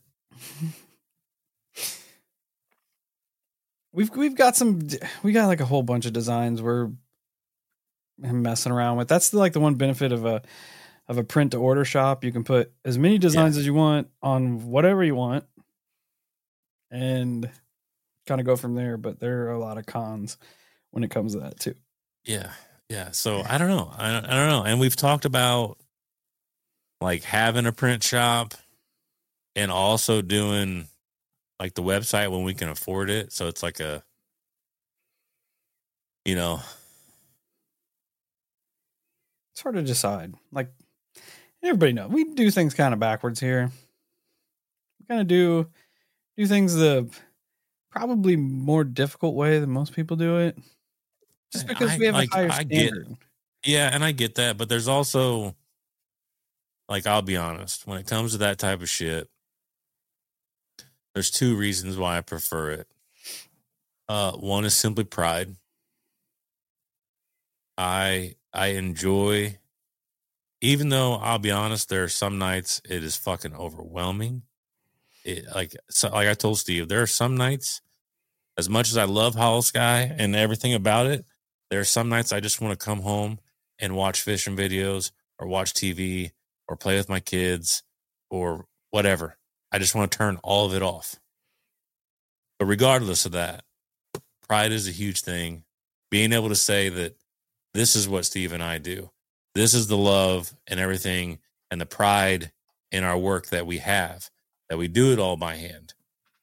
We've we've got some we got like a whole bunch of designs we're messing around with. That's the, like the one benefit of a of a print to order shop. You can put as many designs yeah. as you want on whatever you want and kind of go from there. But there are a lot of cons when it comes to that too. Yeah. Yeah. So I don't know. I, I don't know. And we've talked about like having a print shop and also doing like the website when we can afford it. So it's like a, you know, it's hard to decide. Like everybody knows we do things kind of backwards here. We kind of do do things the probably more difficult way than most people do it, just because I, we have like, a higher I get, standard. yeah, and I get that, but there's also, like, I'll be honest, when it comes to that type of shit, there's two reasons why I prefer it. Uh, one is simply pride. I I enjoy, even though I'll be honest, there are some nights it is fucking overwhelming. It, like so, like I told Steve, there are some nights, as much as I love Hollow Sky and everything about it, there are some nights I just want to come home and watch fishing videos or watch T V or play with my kids or whatever. I just want to turn all of it off. But regardless of that, pride is a huge thing. Being able to say that this is what Steve and I do. This is the love and everything and the pride in our work that we have, that we do it all by hand.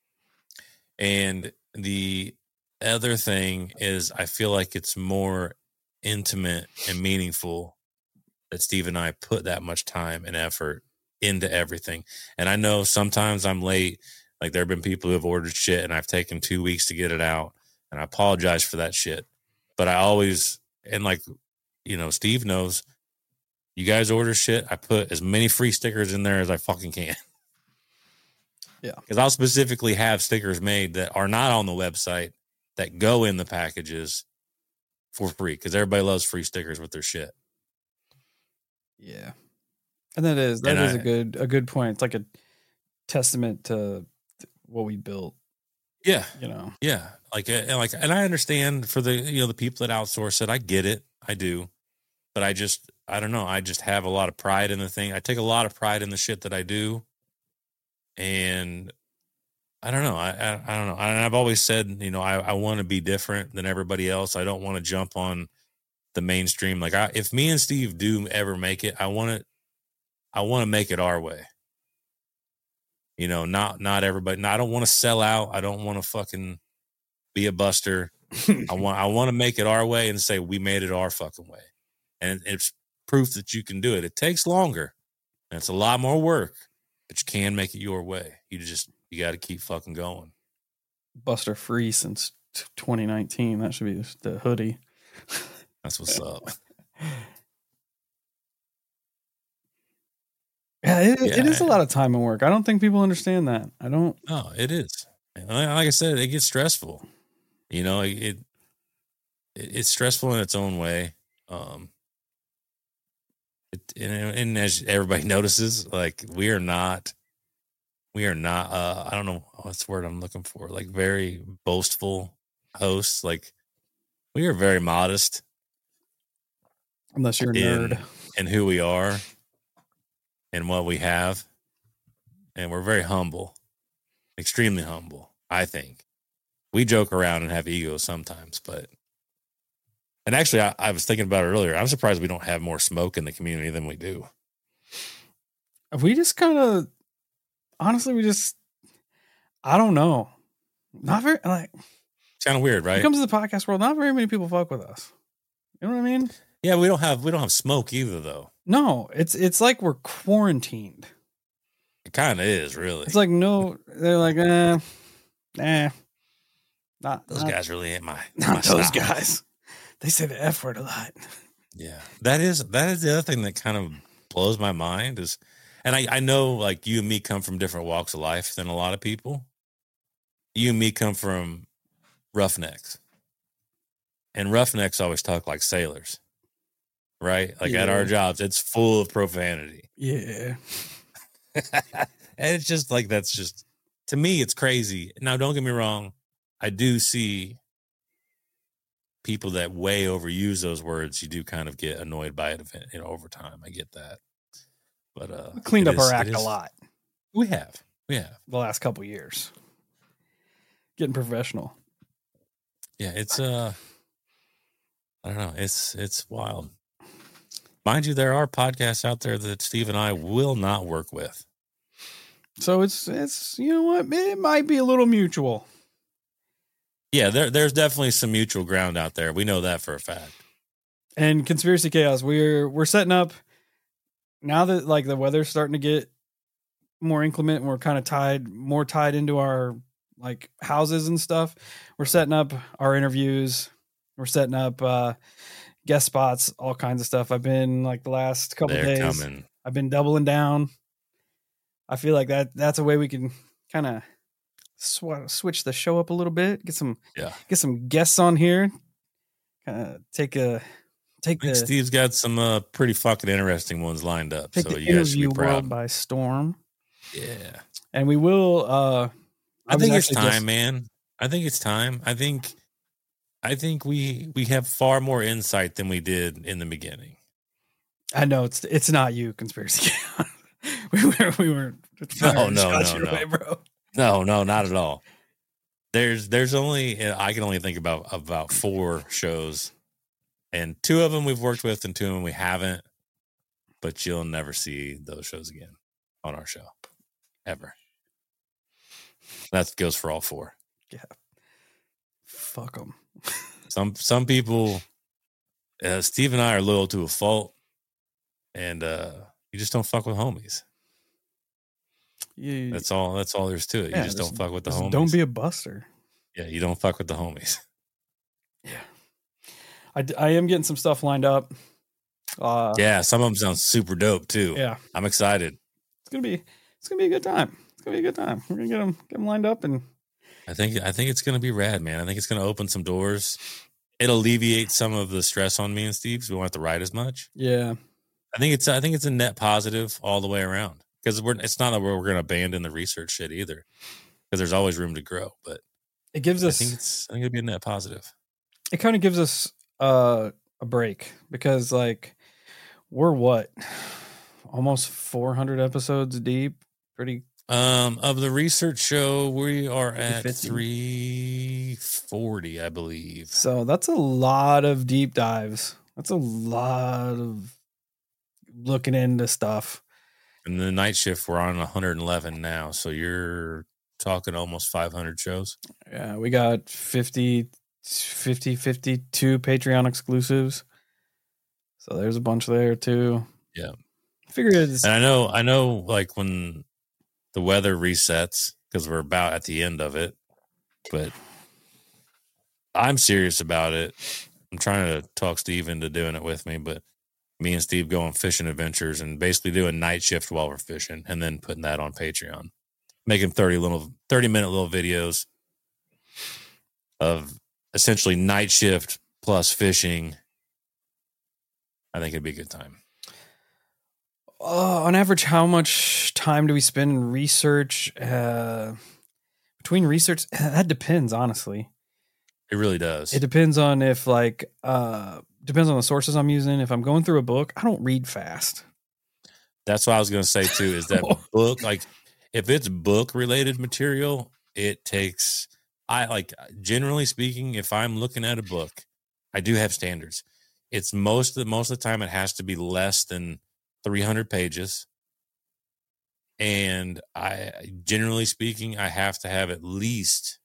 And the other thing is I feel like it's more intimate and meaningful that Steve and I put that much time and effort into everything. And I know sometimes I'm late. Like there have been people who have ordered shit and I've taken two weeks to get it out. And I apologize for that shit. But I always, and like, you know, Steve knows, you guys order shit, I put as many free stickers in there as I fucking can. Yeah. Because I'll specifically have stickers made that are not on the website that go in the packages for free. Because everybody loves free stickers with their shit. Yeah. And that is, that And is I- a good, a good point. It's like a testament to what we built, Yeah. you know? Yeah. Like, and like, and I understand for the, you know, the people that outsource it, I get it. I do. But I just, I don't know. I just have a lot of pride in the thing. I take a lot of pride in the shit that I do. And I don't know. I, I, I don't know. And I've always said, you know, I, I want to be different than everybody else. I don't want to jump on the mainstream. Like I, if me and Steve do ever make it, I want to, I want to make it our way. You know, not, not everybody. No, I don't want to sell out. I don't want to fucking be a buster. I want, I want to make it our way and say, we made it our fucking way. And it's proof that you can do it. It takes longer and it's a lot more work, but you can make it your way. You just, you got to keep fucking going. Buster free since twenty nineteen. That should be the hoodie. That's what's up. Yeah, it, Yeah. it is a lot of time and work. I don't think people understand that. I don't. No, it is. Like I said, it gets stressful. You know, it, it it's stressful in its own way. Um, it, and, and as everybody notices, like we are not, we are not. Uh, I don't know what's the word I'm looking for. Like very boastful hosts. Like we are very modest. Unless you're a in, nerd. in who we are and what we have. And we're very humble, extremely humble, I think. We joke around and have egos sometimes, but, and actually I, I was thinking about it earlier. I'm surprised we don't have more smoke in the community than we do. We just kind of, honestly, we just, I don't know. Not very, like, It's kind of weird, right? when it comes to the podcast world, not very many people fuck with us. You know what I mean? Yeah, we don't have, we don't have smoke either though. No, it's, it's like we're quarantined. It kind of is, really. It's like, no, they're like, eh, eh. Not Those not, guys really ain't my, not my those style. guys. They say the F word a lot. Yeah, that is that is the other thing that kind of blows my mind is, and I, I know like you and me come from different walks of life than a lot of people. You and me come from roughnecks, and roughnecks always talk like sailors, right? Like at our Yeah. jobs, it's full of profanity, Yeah. and it's just like that's just to me, it's crazy. Now, don't get me wrong, I do see people that way overuse those words. You do kind of get annoyed by it, you know, over time. I get that, but uh, We cleaned it up is- our it act a is- lot We have, we have. the last couple years. Getting professional. Yeah, it's uh, I don't know, it's it's wild. Mind you, there are podcasts out there that Steve and I will not work with. So it's it's you know what? It might be a little mutual. Yeah, there there's definitely some mutual ground out there. We know that for a fact. And Conspiracy Chaos, we're we're setting up now that like the weather's starting to get more inclement and we're kind of tied more tied into our like houses and stuff, we're setting up our interviews, we're setting up uh guest spots, all kinds of stuff. I've been like the last couple They're days coming. I've been doubling down. I feel like that that's a way we can kind of sw- switch the show up a little bit, get some Yeah. get some guests on here, kind of take a take I think the Steve's got some uh, pretty fucking interesting ones lined up. take So the you guys should be interview world proud. by storm. Yeah. And we will uh I, was think it's actually time, just- man. I think it's time. I think I think we we have far more insight than we did in the beginning. I know it's it's not you, conspiracy. we were we were No, no, shot no, your no. way, bro. No, no, not at all. There's there's only I can only think about about four shows, and two of them we've worked with, and two of them we haven't. But you'll never see those shows again on our show, ever. That goes for all four. Yeah, fuck them. Some some people, uh, Steve and I are loyal to a fault, and uh, you just don't fuck with homies. You, That's all. That's all there's to it. yeah, You just don't fuck with the homies. Don't be a buster. Yeah, you don't fuck with the homies. Yeah, I, I am getting some stuff lined up. Uh, Yeah, some of them sound super dope too. yeah, I'm excited. it's gonna be it's gonna be a good time. It's gonna be a good time. We're gonna get them get them lined up, and I think I think it's gonna be rad, man. I think it's gonna open some doors. It'll alleviate some of the stress on me and Steve, because we won't have to write as much. yeah, I think it's I think it's a net positive all the way around, because we're it's not that we're, we're gonna abandon the research shit either, because there's always room to grow. But it gives I us think it's I think it'll be a net positive. it kind of gives us uh, a break, because like we're what almost four hundred episodes deep. Pretty Um, of the research show, we are at fifty. three forty, I believe. So that's a lot of deep dives. That's a lot of looking into stuff. And the night shift, we're on one hundred eleven now. So you're talking almost five hundred shows. Yeah, we got fifty, fifty, fifty-two Patreon exclusives. So there's a bunch there too. Yeah. I figure it's And I know, I know, like when the weather resets, because we're about at the end of it, but I'm serious about it. I'm trying to talk Steve into doing it with me, but me and Steve go on fishing adventures and basically do a night shift while we're fishing, and then putting that on Patreon, making thirty little, thirty minute little videos of essentially night shift plus fishing. I think it'd be a good time. uh, on average, how much time do we spend in research? Uh, between research, that depends, honestly. It really does. It depends on if like uh depends on the sources I'm using. If I'm going through a book, I don't read fast. That's what I was going to say too, is that book, like if it's book related material, it takes, I like, generally speaking, if I'm looking at a book, I do have standards. It's most of the, most of the time it has to be less than three hundred pages. And I, generally speaking, I have to have at least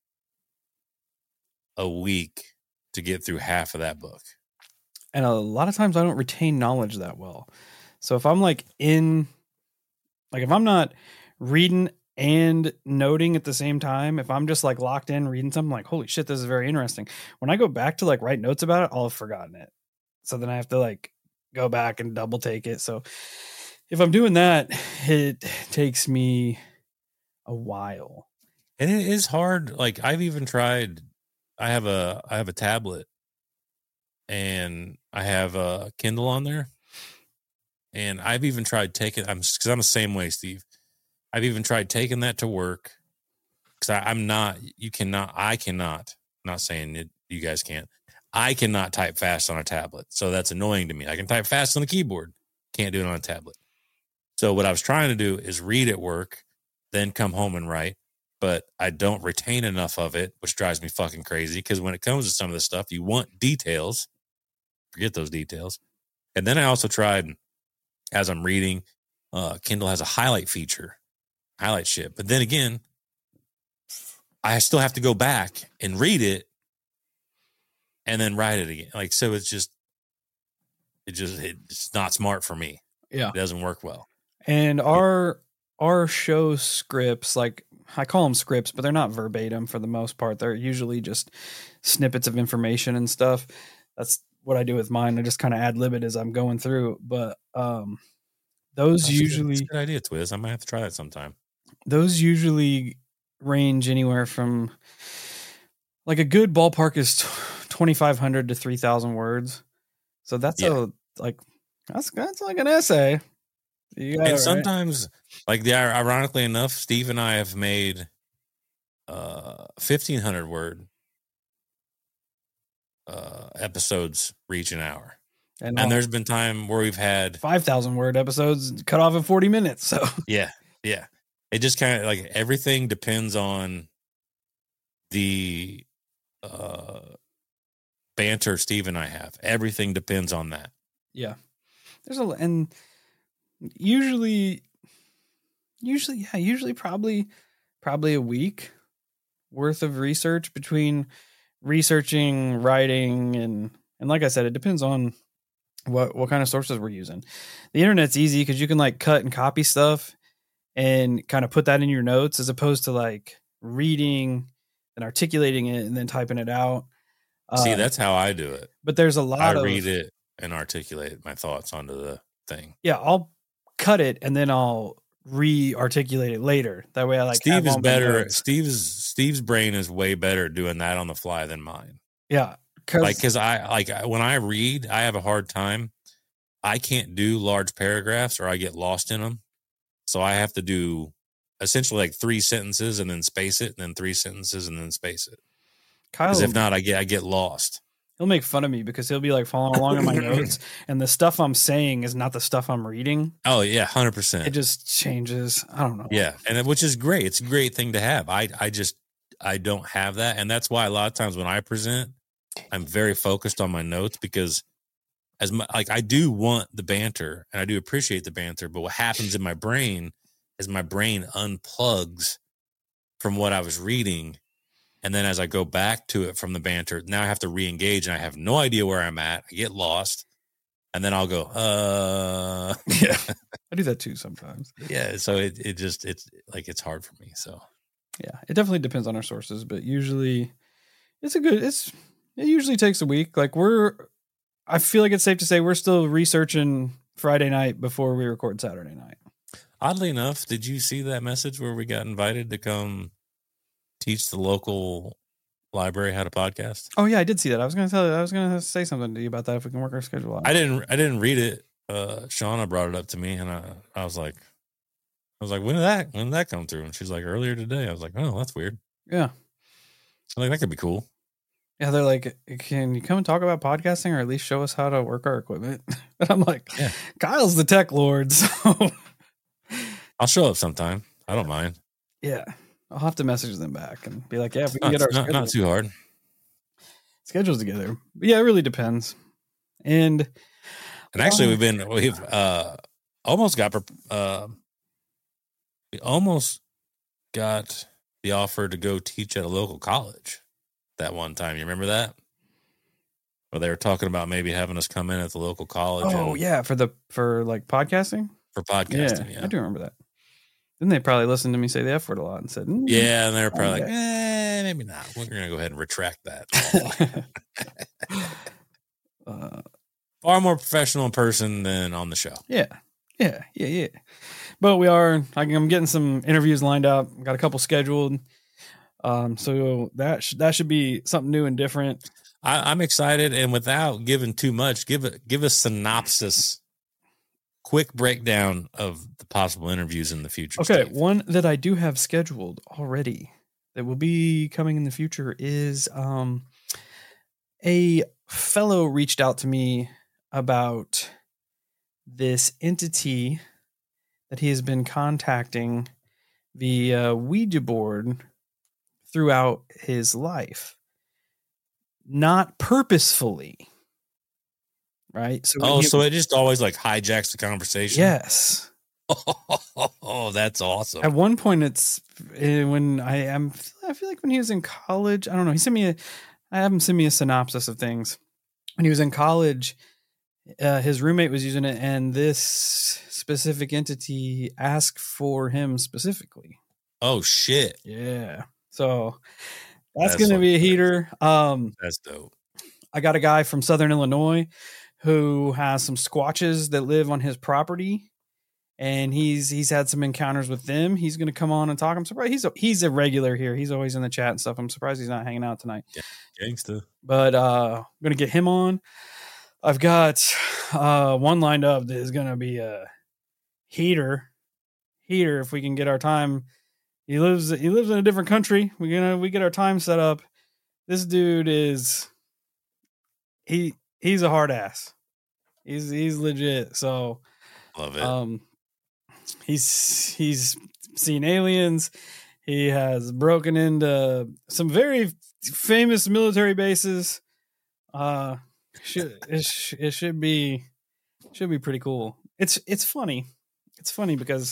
a week to get through half of that book. And a lot of times I don't retain knowledge that well. So if I'm like in, like if I'm not reading and noting at the same time, if I'm just like locked in reading something, like, holy shit, this is very interesting. When I go back to like write notes about it, I'll have forgotten it. So then I have to like go back and double take it. So if I'm doing that, it takes me a while. And it is hard. Like I've even tried, I have a, I have a tablet and I have a Kindle on there. And I've even tried taking, I'm because I'm the same way, Steve. I've even tried taking that to work, because I'm not, you cannot, I cannot, I'm not saying it, you guys can't. I cannot type fast on a tablet. So that's annoying to me. I can type fast on the keyboard. Can't do it on a tablet. So what I was trying to do is read at work, then come home and write. But I don't retain enough of it, which drives me fucking crazy. Because when it comes to some of this stuff, you want details. Forget those details. And then I also tried, as I'm reading, uh, Kindle has a highlight feature, highlight shit. But then again, I still have to go back and read it and then write it again. Like, so it's just, it just, it's not smart for me. Yeah. It doesn't work well. And our our show scripts, like I call them scripts, but they're not verbatim for the most part. They're usually just snippets of information and stuff. That's what I do with mine. I just kind of ad lib it as I'm going through. But um, those That's a good- that's usually a good idea, Twiz. I might have to try that sometime. those usually range anywhere from like a good ballpark is twenty-five hundred to three thousand words. So that's Yeah. a like that's that's like an essay. You got it, And right? sometimes, like the ironically enough, Steve and I have made uh fifteen hundred word uh episodes reach an hour. and, And all there's been time where we've had five thousand word episodes cut off in forty minutes. So yeah, yeah. It just kind of like everything depends on the uh banter Steve and I have. Everything depends on that. yeah, there's a and usually, usually yeah, usually probably probably a week worth of research between researching, writing, and and like I said, it depends on what what kind of sources we're using. The internet's easy because you can like cut and copy stuff and kind of put that in your notes as opposed to like reading and articulating it and then typing it out. See, Uh, that's how I do it. but there's a lot I of read it and articulate my thoughts onto the thing. yeah, I'll cut it and then I'll re-articulate it later. That way I like Steve have is all my better. notes. Steve's Steve's brain is way better at doing that on the fly than mine. Yeah. Cause Like, cause I like when I read, I have a hard time. I can't do large paragraphs or I get lost in them. So I have to do essentially like three sentences and then space it, and then three sentences and then space it. Kyle, Because if not, I get I get lost. he'll make fun of me because he'll be like following along in my notes and the stuff I'm saying is not the stuff I'm reading. Oh yeah, hundred percent. It just changes. I don't know. Yeah, and it- which is great. It's a great thing to have. I I just I don't have that, and that's why a lot of times when I present, I'm very focused on my notes because as my, like I do want the banter and I do appreciate the banter, but what happens in my brain is my brain unplugs from what I was reading, and then as I go back to it from the banter, now I have to re-engage, and I have no idea where I'm at. I get lost, and then I'll go, uh, Yeah. I do that too sometimes. yeah. So it it just it's like it's hard for me. So. Yeah. It definitely depends on our sources, but usually it's a good it's it usually takes a week. Like we're I feel like it's safe to say we're still researching Friday night before we record Saturday night. Oddly enough, did you see that message where we got invited to come teach the local library how to podcast? Oh yeah, I did see that. I was gonna tell you I was gonna say something to you about that if we can work our schedule out. I didn't I didn't read it. Uh Shauna brought it up to me and I, I was like I was like, when did that when did that come through? And she's like, earlier today. I was like, oh, that's weird. Yeah. I'm like, that could be cool. Yeah, they're like, can you come and talk about podcasting or at least show us how to work our equipment? And I'm like, Yeah. Kyle's the tech lord, so I'll show up sometime. I don't mind. yeah. I'll have to message them back and be like, yeah, if we can Not, get our not, schedule- not too hard. schedules together. But yeah, it really depends. And And actually, we've been we've uh almost got uh we almost got the offer to go teach at a local college that one time. You remember that? Where they were talking about maybe having us come in at the local college. oh and, yeah, for the for like podcasting. for Yeah, podcasting. Yeah, I do remember that. Then they probably listened to me say the F word a lot and said, mm. yeah, and they were probably Oh, like, eh, maybe not. We're gonna go ahead and retract that. uh, Far more professional person than on the show. yeah, yeah, yeah, yeah. But we are. Like, I'm getting some interviews lined up. Got a couple scheduled. Um, so that sh- that should be something new and different. I, I'm excited, and without giving too much, give it give a synopsis, quick breakdown of the possible interviews in the future. Okay, Steve. one that I do have scheduled already that will be coming in the future is um a fellow reached out to me about this entity that he has been contacting via Ouija board throughout his life. Not purposefully. Right? So when Oh, he- so it just always like hijacks the conversation. yes. Oh, that's awesome. At one point, it's uh, when I am. I feel like when he was in college. I don't know. He sent me a. I have him send me a synopsis of things. When he was in college, uh, his roommate was using it, and this specific entity asked for him specifically. Oh shit! Yeah, so that's, That's gonna be a fucking heater. Um, That's dope. I got a guy from Southern Illinois who has some squatches that live on his property, and he's he's had some encounters with them. He's going to come on and talk. I'm surprised he's a, he's a regular here. He's always in the chat and stuff. I'm surprised he's not hanging out tonight. Gangsta. But uh, I'm going to get him on. I've got uh, one lined up that is going to be a heater. Heater if we can get our time. He lives he lives in a different country. We're gonna we get our time set up. This dude is he he's a hard ass. He's he's legit. So love it. Um, he's he's seen aliens. He has broken into some very famous military bases. Uh, should it, sh- it should be should be pretty cool. It's it's funny. It's funny because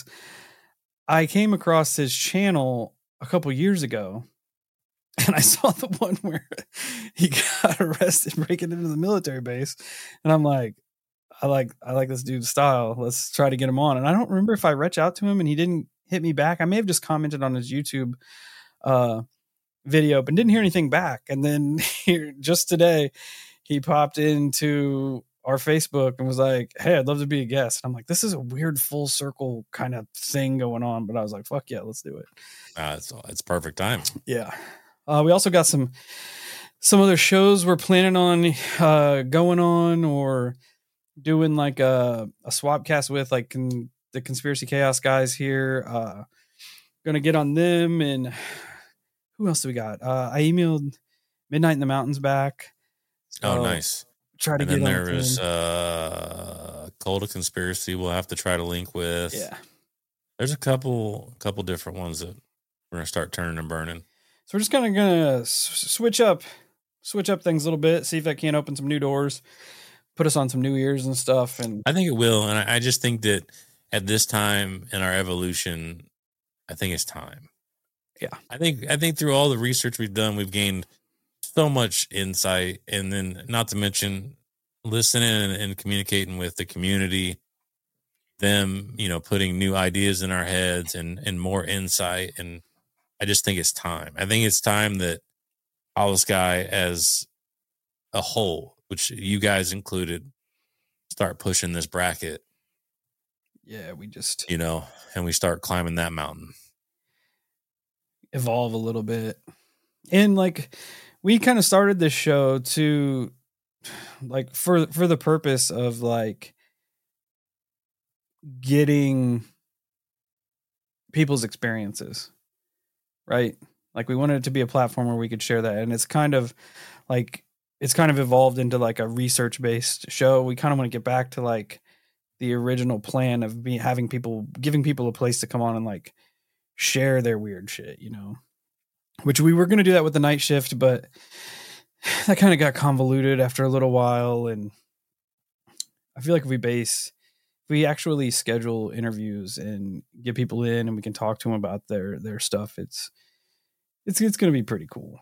I came across his channel a couple years ago, and I saw the one where he got arrested breaking into the military base, and I'm like, I like I like this dude's style. Let's try to get him on. And I don't remember if I reached out to him and he didn't hit me back. I may have just commented on his YouTube uh, video, but didn't hear anything back. And then here, just today, he popped into our Facebook and was like, "Hey, I'd love to be a guest." And I'm like, "This is a weird full circle kind of thing going on," but I was like, "Fuck yeah, let's do it." Uh, it's it's perfect time. Yeah. Uh, we also got some some other shows we're planning on uh, going on or doing like a, a swap cast with, like con, the Conspiracy Chaos guys here. Uh, gonna get on them. And who else do we got? Uh, I emailed Midnight in the Mountains back. So oh, nice. Try to and get then on there is uh, Cult of Conspiracy. We'll have to try to link with. Yeah. There's a couple, couple different ones that we're gonna start turning and burning. So we're just kind of gonna s- switch up, switch up things a little bit. See if that can open some new doors. Put us on some new ears and stuff. And I think it will. And I, I just think that at this time in our evolution, I think it's time. Yeah. I think, I think through all the research we've done, we've gained so much insight, and then not to mention listening and, and communicating with the community, them, you know, putting new ideas in our heads and, and more insight. And I just think it's time. I think it's time that Hollow Sky as a whole, which you guys included, start pushing this bracket. Yeah, we just, you know, and we start climbing that mountain. Evolve a little bit. And like, we kind of started this show to like for for the purpose of like getting people's experiences, right? Like we wanted it to be a platform where we could share that. And it's kind of like, it's kind of evolved into like a research based show. We kind of want to get back to like the original plan of be having people, giving people a place to come on and like share their weird shit, you know, which we were going to do that with the night shift, but that kind of got convoluted after a little while. And I feel like if we base, if we actually schedule interviews and get people in and we can talk to them about their, their stuff, it's, it's, it's going to be pretty cool.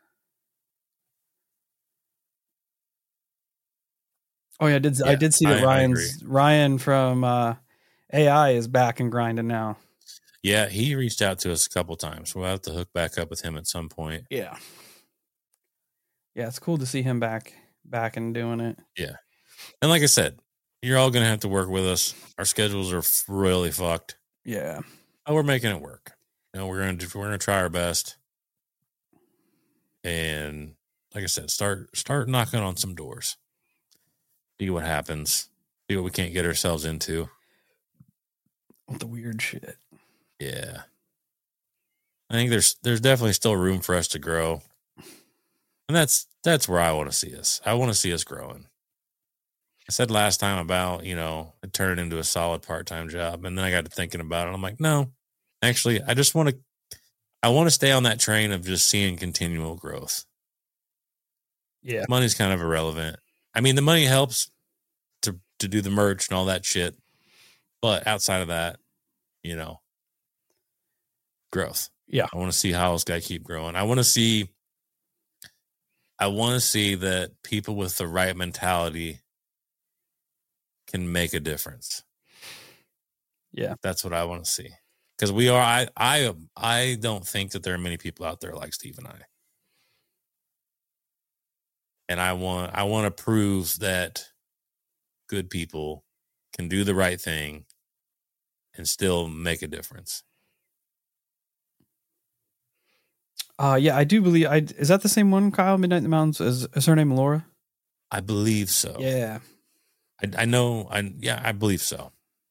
Oh yeah, I did. Yeah, I did see that I, Ryan's I Ryan from uh, A I is back and grinding now. Yeah, he reached out to us a couple times. We'll have to hook back up with him at some point. Yeah, yeah, it's cool to see him back, back and doing it. Yeah, and like I said, you're all gonna have to work with us. Our schedules are really fucked. Yeah, oh, we're making it work. You know, we're gonna do, we're gonna try our best, and like I said, start start knocking on some doors. See what happens. See what we can't get ourselves into. With the weird shit. Yeah. I think there's there's definitely still room for us to grow. And that's that's where I want to see us. I want to see us growing. I said last time about, you know, it turned into a solid part-time job. And then I got to thinking about it. I'm like, no, actually, I just want to I want to stay on that train of just seeing continual growth. Yeah. Money's kind of irrelevant. I mean, the money helps to, to do the merch and all that shit. But outside of that, you know, growth. Yeah. I want to see how this guy keep growing. I want to see, I want to see that people with the right mentality can make a difference. Yeah. That's what I want to see. Because we are, I, I, I don't think that there are many people out there like Steve and I. And I want, I want to prove that good people can do the right thing and still make a difference. Uh, yeah, I do believe. I is that the same one, Kyle? Midnight in the Mountains. Is, is her name Laura? I believe so. Yeah. I, I know. I yeah, I believe so.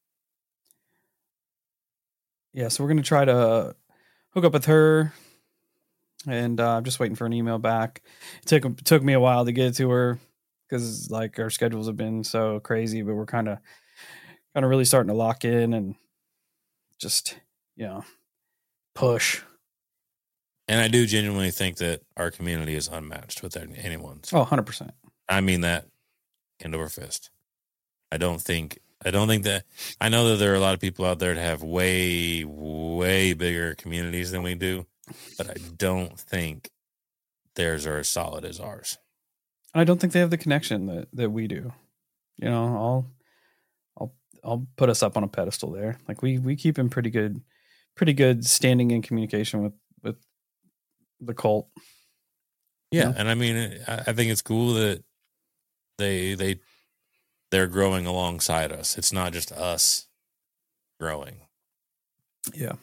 Yeah, so we're gonna try to hook up with her, and uh, I'm just waiting for an email back. It took it took me a while to get to her because like our schedules have been so crazy, but we're kind of kind of really starting to lock in and just you know push. And I do genuinely think that our community is unmatched with anyone's. Oh, one hundred percent. I mean that hand over fist. I don't think, I don't think that, I know that there are a lot of people out there that have way, way bigger communities than we do, but I don't think theirs are as solid as ours. I don't think they have the connection that, that we do. You know, I'll, I'll, I'll put us up on a pedestal there. Like we, we keep in pretty good, pretty good standing in communication with, with the cult. Yeah. You know? And I mean, I think it's cool that they, they, they're growing alongside us. It's not just us growing. Yeah.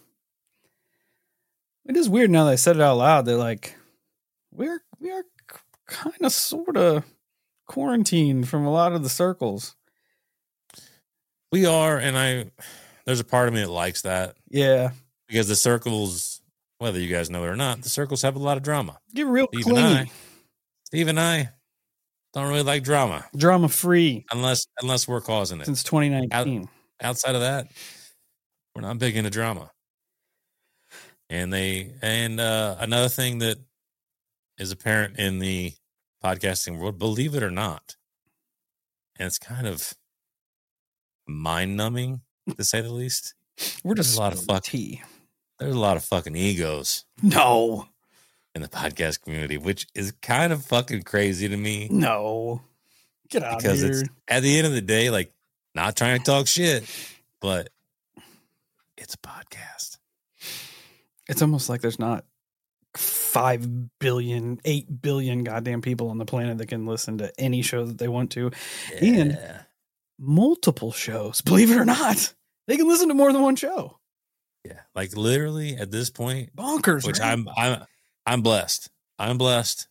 It is weird now that I said it out loud. They're like, we're, we are kind of sort of quarantined from a lot of the circles. We are. And I, there's a part of me that likes that. Yeah. Because the circles, whether you guys know it or not, the circles have a lot of drama. Get real Steve clingy. And I, Steve and I don't really like drama. Drama free. Unless unless we're causing it. Since twenty nineteen. Out, outside of that, we're not big into drama. And they and uh, another thing that is apparent in the podcasting world, believe it or not, and it's kind of mind-numbing to say the least. We're just there's a lot of fuck, tea. There's a lot of fucking egos. No. In the podcast community, which is kind of fucking crazy to me. No. Get out because of here. It's at the end of the day, like, not trying to talk shit, but it's a podcast. It's almost like there's not five billion, eight billion goddamn people on the planet that can listen to any show that they want to. Yeah. And multiple shows, believe it or not. They can listen to more than one show. Yeah. Like literally at this point. Bonkers. Which right? I'm I'm I'm blessed. I'm blessed.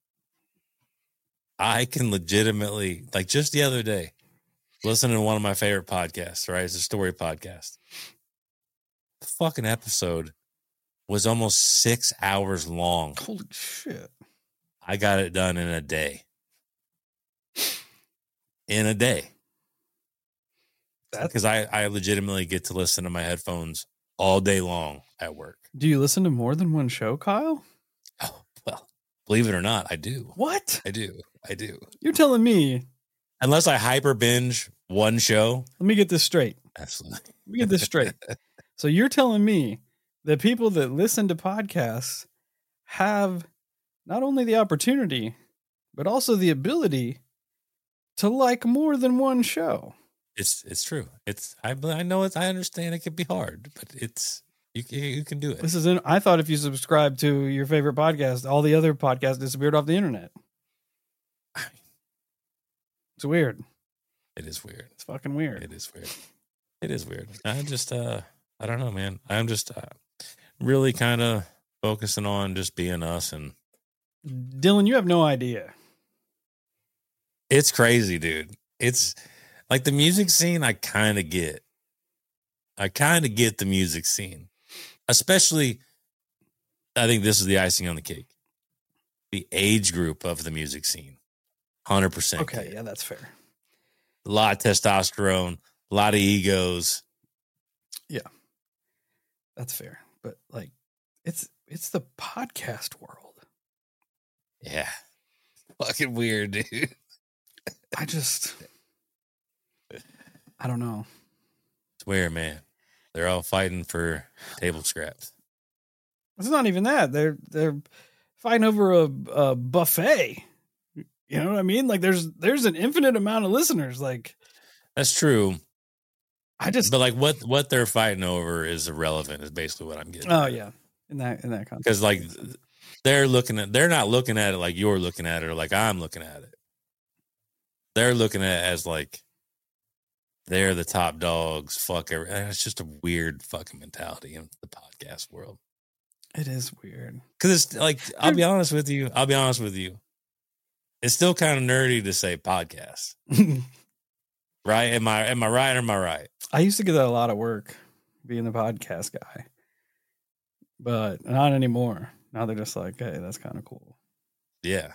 I can legitimately, like just the other day, listen to one of my favorite podcasts, right? It's a story podcast. The fucking episode was almost six hours long. Holy shit. I got it done in a day. In a day. Because I, I legitimately get to listen to my headphones all day long at work. Do you listen to more than one show, Kyle? Oh, well, believe it or not, I do. What? I do. I do. You're telling me. Unless I hyper binge one show. Let me get this straight. Absolutely. Let me get this straight. So you're telling me that people that listen to podcasts have not only the opportunity, but also the ability to like more than one show. It's it's true. It's I I know it's I understand it can be hard, but it's you you can do it. This is in, I thought if you subscribe to your favorite podcast, all the other podcasts disappeared off the internet. It's weird. It is weird. It's fucking weird. It is weird. It is weird. I just uh I don't know, man. I'm just uh, really kind of focusing on just being us. And Dylan, you have no idea. It's crazy, dude. It's like the music scene. I kind of get. I kind of get the music scene, especially. I think this is the icing on the cake. The age group of the music scene, one hundred percent. Okay, kid. Yeah, that's fair. A lot of testosterone, a lot of egos. Yeah, that's fair. But like, it's it's the podcast world. Yeah, fucking weird, dude. I just, I don't know. It's weird, man. They're all fighting for table scraps. It's not even that. They're they're fighting over a, a buffet. You know what I mean? Like there's there's an infinite amount of listeners. Like That's true. I just, but like what what they're fighting over is irrelevant. Is basically what I'm getting. oh at. yeah, in that in that context, because like they're looking at, they're not looking at it like you're looking at it or like I'm looking at it. They're looking at it as like they're the top dogs. Fuck every, it's just a weird fucking mentality in the podcast world. It is weird because it's like I'll be honest with you. I'll be honest with you. It's still kind of nerdy to say podcast. Right? Am I am I right or am I right? I used to get that a lot of work being the podcast guy. But not anymore. Now they're just like, hey, that's kind of cool. Yeah.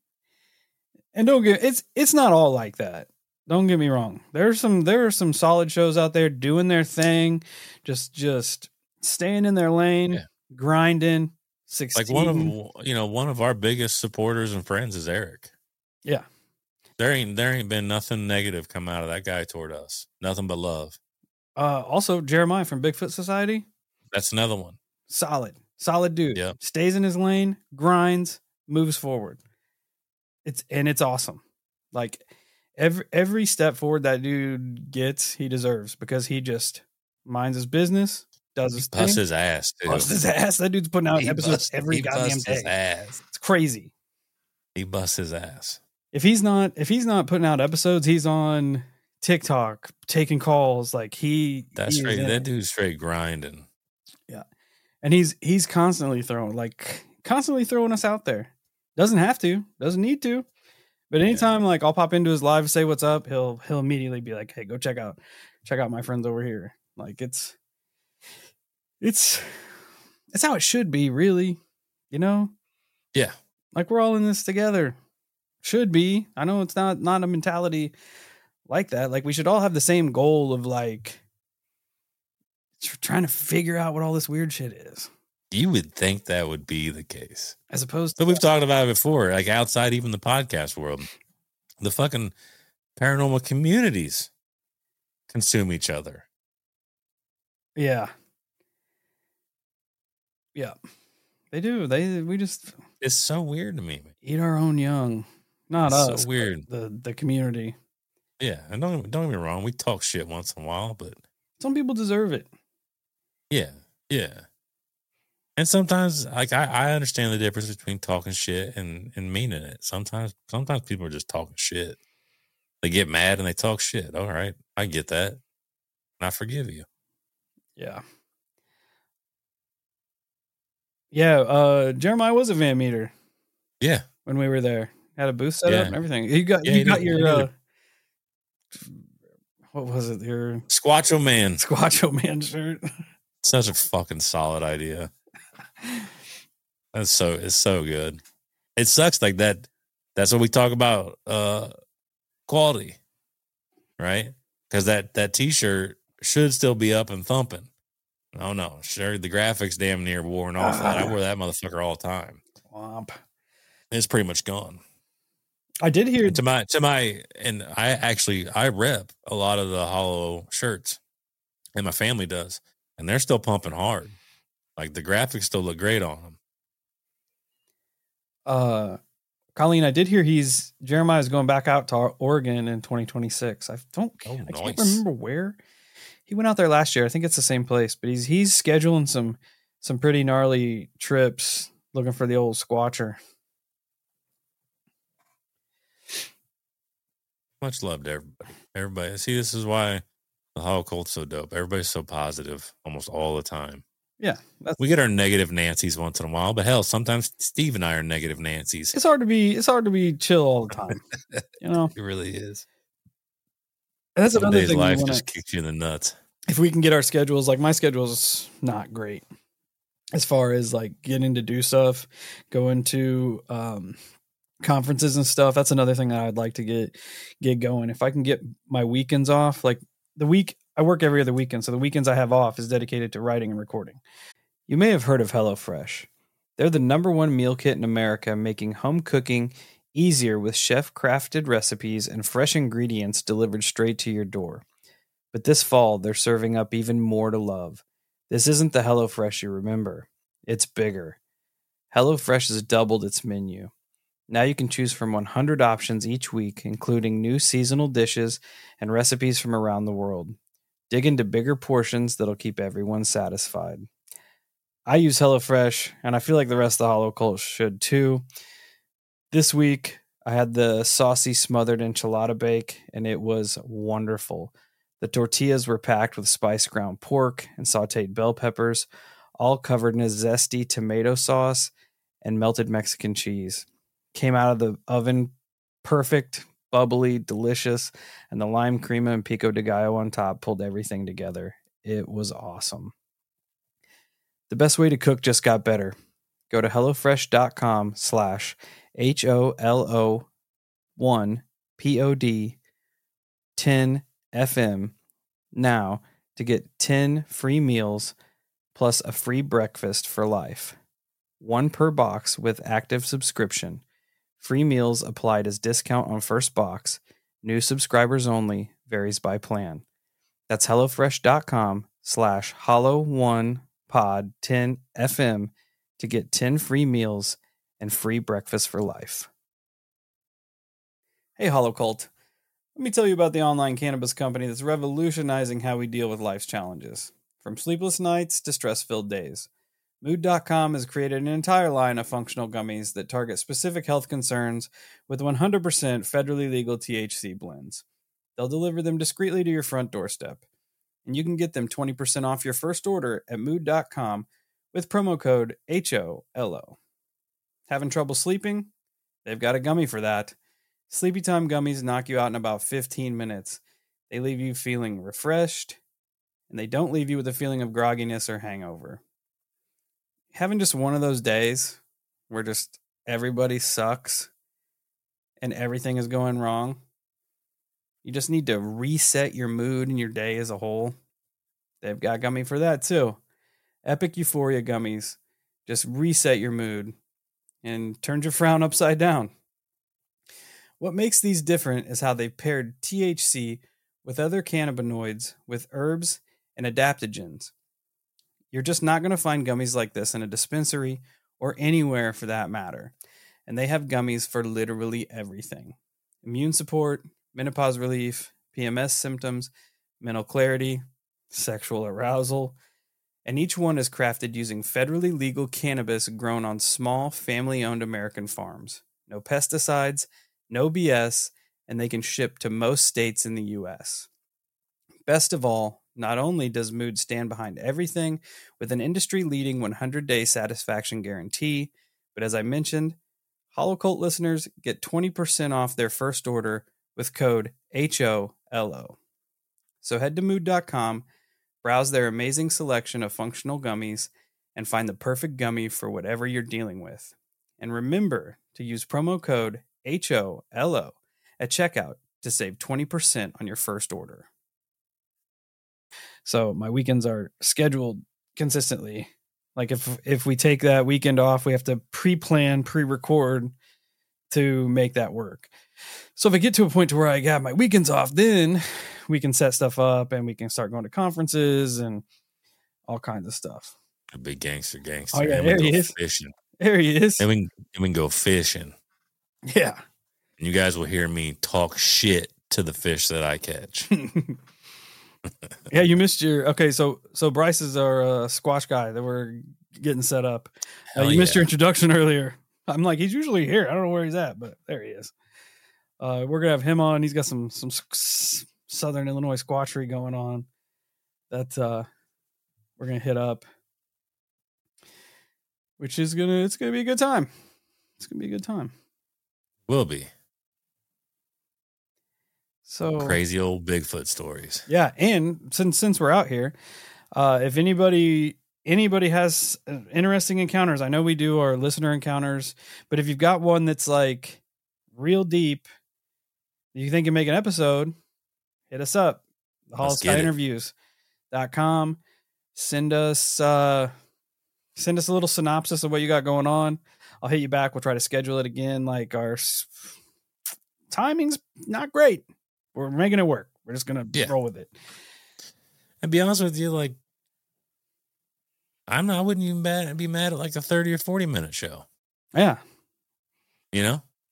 And don't get it's it's not all like that. Don't get me wrong. There's some there are some solid shows out there doing their thing, just just staying in their lane, yeah. grinding, succeeding. Like one of you know, one of our biggest supporters and friends is Eric. Yeah. There ain't there ain't been nothing negative come out of that guy toward us. Nothing but love. Uh, also, Jeremiah from Bigfoot Society. That's another one. Solid, solid dude. Yep. Stays in his lane, grinds, moves forward. It's and it's awesome. Like every every step forward that dude gets, he deserves because he just minds his business, does his he busts thing, his ass, dude. busts his ass. That dude's putting out he episodes bust, every goddamn day. His ass. It's crazy. He busts his ass. If he's not, if he's not putting out episodes, he's on TikTok taking calls. Like he, that's he straight. That dude's straight grinding. Yeah, and he's he's constantly throwing, like constantly throwing us out there. Doesn't have to, doesn't need to, but anytime yeah. like I'll pop into his live, say what's up, he'll he'll immediately be like, hey, go check out check out my friends over here. Like it's it's it's how it should be, really. You know? Yeah. Like we're all in this together. Should be. I know it's not not a mentality like that. Like we should all have the same goal of like trying to figure out what all this weird shit is. You would think that would be the case, as opposed to but we've talked about it before. Like outside even the podcast world, the fucking paranormal communities consume each other. Yeah, yeah, they do. They we just it's so weird to me. Eat our own young. Not it's us. So weird. The the community. Yeah, and don't don't get me wrong. We talk shit once in a while, but some people deserve it. Yeah, yeah. And sometimes, like I, I understand the difference between talking shit and, and meaning it. Sometimes, sometimes people are just talking shit. They get mad and they talk shit. All right, I get that, and I forgive you. Yeah. Yeah. Uh, Jeremiah was a Van Meter. Yeah. When we were there. Had a booth set yeah. up and everything. You got yeah, you got did, your uh, what was it? Your Squatcho Man. Squatcho Man shirt. Such a fucking solid idea. That's so it's so good. It sucks like that. That's what we talk about. Uh, quality, right? Because that that T-shirt should still be up and thumping. Oh no, sure the graphics damn near worn off. Uh, that. I wear that motherfucker all the time. Womp. It's pretty much gone. I did hear and to my to my and I actually I rep a lot of the Hollow shirts, and my family does, and they're still pumping hard. Like the graphics still look great on them. Uh, Colleen, I did hear he's Jeremiah's going back out to Oregon in twenty twenty-six. I don't, oh, I nice. can't remember where he went out there last year. I think it's the same place, but he's he's scheduling some some pretty gnarly trips, looking for the old Squatcher. Much love to everybody. Everybody. See, this is why the Hollow Cult's so dope. Everybody's so positive almost all the time. Yeah. That's, we get our negative Nancy's once in a while, but hell, sometimes Steve and I are negative Nancy's. It's hard to be, it's hard to be chill all the time. You know? It really is. And that's Some another days thing. Life wanna, just kicks you in the nuts. If we can get our schedules, like my schedule's not great as far as like getting to do stuff, going to, um, conferences and stuff. That's another thing that I'd like to get get going. If I can get my weekends off, like the week I work every other weekend, so the weekends I have off is dedicated to writing and recording. You may have heard of HelloFresh. They're the number one meal kit in America, making home cooking easier with chef-crafted recipes and fresh ingredients delivered straight to your door. But this fall, they're serving up even more to love. This isn't the HelloFresh you remember. It's bigger. HelloFresh has doubled its menu. Now you can choose from one hundred options each week, including new seasonal dishes and recipes from around the world. Dig into bigger portions that'll keep everyone satisfied. I use HelloFresh, and I feel like the rest of the Hollow Cult should too. This week, I had the saucy smothered enchilada bake, and it was wonderful. The tortillas were packed with spiced ground pork and sauteed bell peppers, all covered in a zesty tomato sauce and melted Mexican cheese. Came out of the oven perfect, bubbly, delicious, and the lime crema and pico de gallo on top pulled everything together. It was awesome. The best way to cook just got better. Go to HelloFresh.com slash H O L O one P O D ten F M now to get ten free meals plus a free breakfast for life. One per box with active subscription. Free meals applied as discount on first box. New subscribers only. Varies by plan. That's HelloFresh.com slash Hollow one Pod ten F M to get ten free meals and free breakfast for life. Hey, Hollow Cult. Let me tell you about the online cannabis company that's revolutionizing how we deal with life's challenges. From sleepless nights to stress-filled days. Mood dot com has created an entire line of functional gummies that target specific health concerns with one hundred percent federally legal T H C blends. They'll deliver them discreetly to your front doorstep. And you can get them twenty percent off your first order at Mood dot com with promo code H O L O. Having trouble sleeping? They've got a gummy for that. Sleepy Time gummies knock you out in about fifteen minutes. They leave you feeling refreshed, and they don't leave you with a feeling of grogginess or hangover. Having just one of those days where just everybody sucks and everything is going wrong, you just need to reset your mood and your day as a whole. They've got gummy for that too. Epic Euphoria gummies. Just reset your mood and turn your frown upside down. What makes these different is how they've paired T H C with other cannabinoids, with herbs and adaptogens. You're just not going to find gummies like this in a dispensary or anywhere for that matter. And they have gummies for literally everything. Immune support, menopause relief, P M S symptoms, mental clarity, sexual arousal. And each one is crafted using federally legal cannabis grown on small, family-owned American farms. No pesticides, no B S, and they can ship to most states in the U S. Best of all, not only does Mood stand behind everything with an industry-leading one hundred day satisfaction guarantee, but as I mentioned, Hollow Cult listeners get twenty percent off their first order with code H O L O. So head to Mood dot com, browse their amazing selection of functional gummies, and find the perfect gummy for whatever you're dealing with. And remember to use promo code H O L O at checkout to save twenty percent on your first order. So my weekends are scheduled consistently. Like if if we take that weekend off, we have to pre-plan, pre-record to make that work. So if I get to a point to where I got my weekends off, then we can set stuff up and we can start going to conferences and all kinds of stuff. A big gangster gangster. Oh, yeah, there he is. Fishing. There he is. And we, can, and we can go fishing. Yeah. And you guys will hear me talk shit to the fish that I catch. Yeah, you missed your okay. So, so Bryce is our uh, squash guy that we're getting set up. Uh, you yeah. missed your introduction earlier. I'm like, he's usually here. I don't know where he's at, but there he is. Uh, we're gonna have him on. He's got some some Southern Illinois squatchery going on that uh, we're gonna hit up, which is gonna it's gonna be a good time. It's gonna be a good time. Will be. So crazy old Bigfoot stories. Yeah, and since since we're out here, uh, if anybody anybody has interesting encounters, I know we do our listener encounters, but if you've got one that's like real deep, you think you make an episode, hit us up. The Hollow Sky Interviews dot com. Send us uh, send us a little synopsis of what you got going on. I'll hit you back. We'll try to schedule it again. Like our s- timing's not great. We're making it work. We're just gonna yeah. roll with it. And be honest with you, like I'm not. I wouldn't even mad, be mad at like a thirty or forty minute show. Yeah, you know.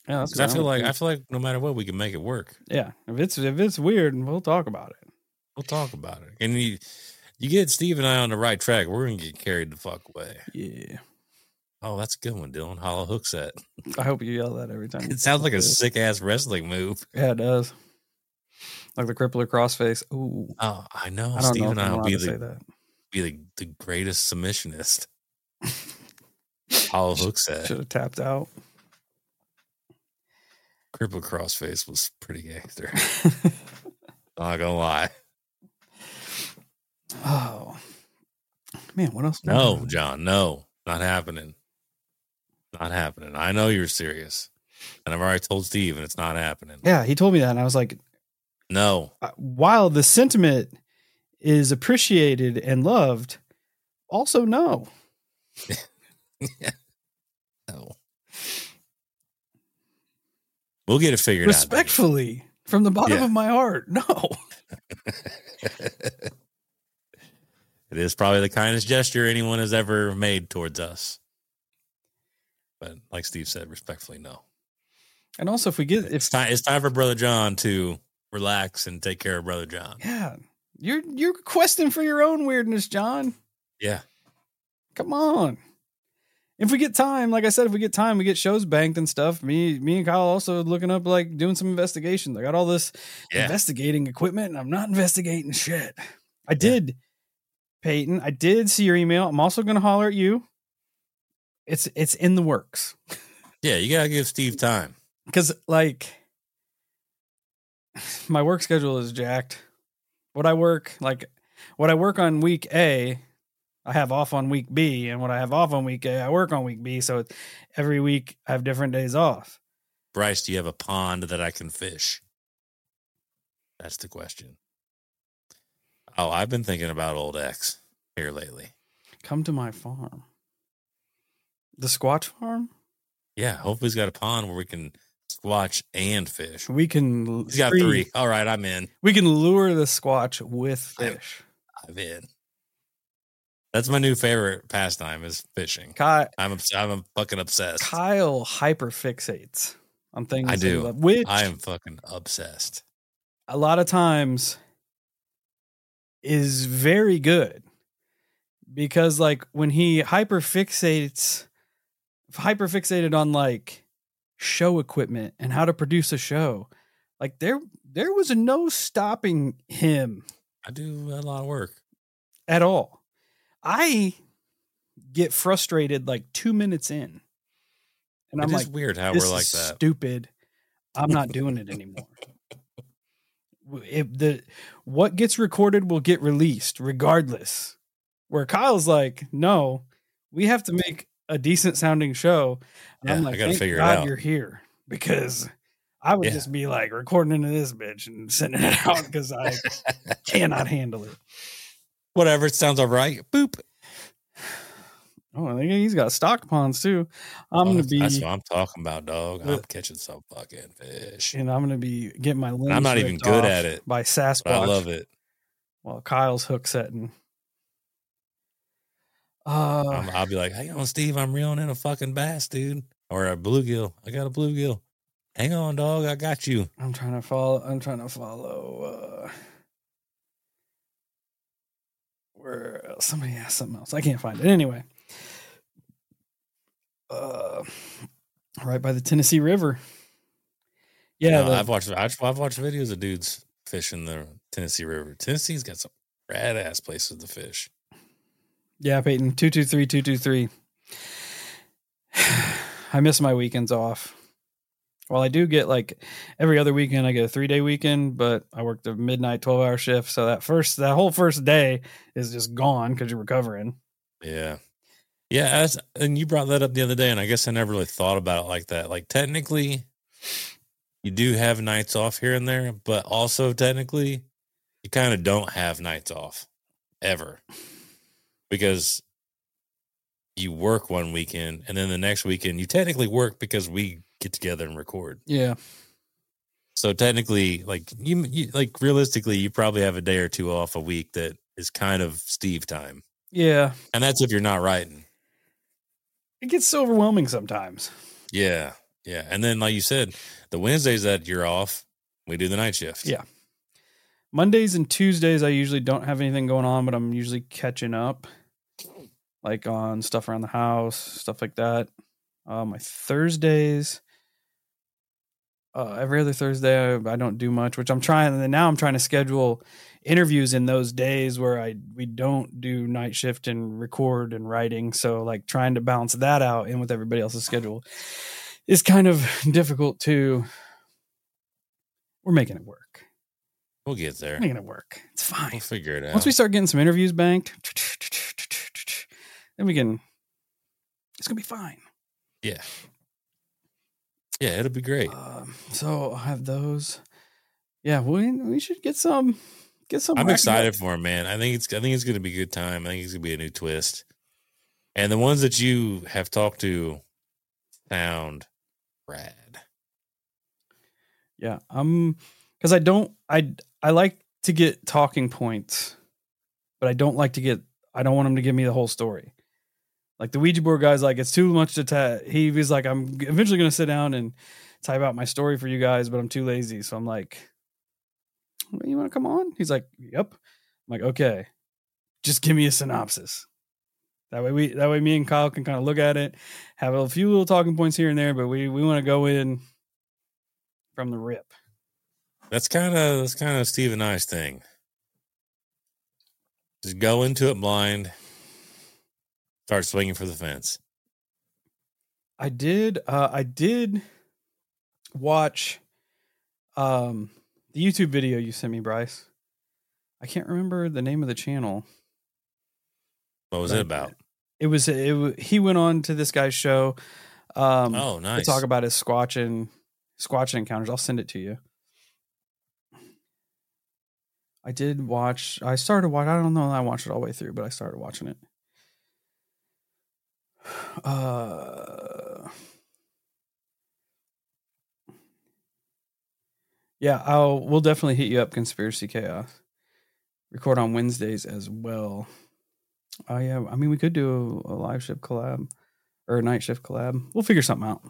Yeah, that's 'Cause I what feel I'm like I thinking. feel like no matter what, we can make it work. Yeah, if it's if it's weird, we'll talk about it. We'll talk about it. And you, you get Steve and I on the right track, we're gonna get carried the fuck away. Yeah. Oh, that's a good one, Dylan. Hollow hook set. I hope you yell that every time. It sounds like a sick ass wrestling move. Yeah, it does. Like the crippler crossface. Ooh. Oh, I know. I don't Steve know and if I I'm will allowed be to the say that. be the, the greatest submissionist. Hollow hook set. Should have tapped out. Cripple crossface was pretty gangster. Not gonna lie. Oh man, what else? No, John, no. Not happening. Not happening. I know you're serious. And I've already told Steve and it's not happening. Yeah, he told me that and I was like, no. While the sentiment is appreciated and loved, also no. No. We'll get it figured Respectfully, out. from the bottom Yeah. of my heart, no. It is probably the kindest gesture anyone has ever made towards us. But like Steve said, respectfully, no. And also, if we get... if It's time, it's time for Brother John to relax and take care of Brother John. Yeah. You're, you're questing for your own weirdness, John. Yeah. Come on. If we get time, like I said, if we get time, we get shows banked and stuff. Me, me and Kyle also looking up, like doing some investigations. I got all this Yeah. investigating equipment, and I'm not investigating shit. I did, Peyton. I did see your email. I'm also going to holler at you. It's it's in the works. Yeah, you gotta give Steve time because, like, my work schedule is jacked. What I work, like, what I work on week A, I have off on week B, and what I have off on week A, I work on week B. So every week I have different days off. Bryce, do you have a pond that I can fish? That's the question. Oh, I've been thinking about old X here lately. Come to my farm. The Squatch farm? Yeah, hopefully he's got a pond where we can squatch and fish. We can. He's got free, three. All right, I'm in. We can lure the Squatch with fish. I'm, I'm in. That's my new favorite pastime is fishing. Kyle, I'm I'm fucking obsessed. Kyle hyper fixates on things. I do. Love, which I am fucking obsessed. A lot of times is very good because, like, when he hyper fixates, hyper fixated on like show equipment and how to produce a show, like there there was no stopping him. I do a lot of work at all. I get frustrated like two minutes in, and I'm it is like, weird how this we're like is that. Stupid. I'm not doing it anymore. If the what gets recorded will get released regardless. Where Kyle's like, no, we have to make a decent sounding show. And yeah, I'm like, I gotta thank figure God it out. you're here, because I would Yeah. just be like recording into this bitch and sending it out because I cannot handle it. Whatever, it sounds all right. Boop. Oh, I think he's got stock ponds too. I'm Oh, gonna that's, be, that's what I'm talking about, dog. I'm Uh, catching some fucking fish. and I'm gonna be getting my limbs I'm not even ripped good off at it, by Sasquatch. But I love it. While Kyle's hook setting. Uh, I'm, I'll be like, hang on, Steve, I'm reeling in a fucking bass, dude. Or a bluegill. I got a bluegill. Hang on, dog. I got you. I'm trying to follow. I'm trying to follow. Uh, where somebody asked something else. I can't find it anyway. Uh, right by the Tennessee River. Yeah, No, the- I've watched. I've, I've watched videos of dudes fishing the Tennessee River. Tennessee's got some rad ass places to fish. yeah, Peyton two two three two two three. I miss my weekends off. Well, I do get like every other weekend, I get a three day weekend, but I work the midnight twelve hour shift. So that first, that whole first day is just gone because you're recovering. Yeah. Yeah. As, and you brought that up the other day, and I guess I never really thought about it like that. Like, technically, you do have nights off here and there, but also technically, you kind of don't have nights off ever, because you work one weekend and then the next weekend you technically work because we get together and record. Yeah. So technically, like you, you like realistically, you probably have a day or two off a week that is kind of Steve time. Yeah. And that's if you're not writing. It gets so overwhelming sometimes. Yeah. Yeah. And then, like you said, the Wednesdays that you're off, we do the night shift. Yeah. Mondays and Tuesdays, I usually don't have anything going on, but I'm usually catching up, like on stuff around the house, stuff like that. Uh, my Thursdays, uh, every other Thursday, I, I don't do much, which I'm trying. And now I'm trying to schedule interviews in those days where I we don't do night shift and record and writing. So like trying to balance that out in with everybody else's schedule is kind of difficult too. We're making it work. We'll get there. We're making it work. It's fine. We'll figure it out. Once we start getting some interviews banked, then we can, it's going to be fine. Yeah. Yeah, it'll be great. Uh, so I'll have those. Yeah, we we should get some, get some. I'm excited for him, man. I think it's, I think it's going to be a good time. I think it's going to be a new twist. And the ones that you have talked to sound rad. Yeah. Um, because I don't, I, I like to get talking points, but I don't like to get, I don't want him to give me the whole story. Like the Ouija board guy's like, it's too much to ta-. He was like, I'm eventually going to sit down and type out my story for you guys, but I'm too lazy. So I'm like, you want to come on? He's like, yep. I'm like, okay, just give me a synopsis. That way we, that way me and Kyle can kind of look at it, have a few little talking points here and there, but we, we want to go in from the rip. That's kind of, that's kind of Steve and I's thing. Just go into it blind. Start swinging for the fence. I did. Uh, I did watch um, the YouTube video you sent me, Bryce. I can't remember the name of the channel. What was it about? It was. It. He went on to this guy's show. Um, oh, nice. To talk about his squatching, squatching encounters. I'll send it to you. I did watch. I started watching. I don't know. I watched it all the way through, but I started watching it. Uh, yeah, I'll we'll definitely hit you up, Conspiracy Chaos. Record on Wednesdays as well. Oh yeah, I mean we could do a, a live shift collab or a night shift collab. We'll figure something out.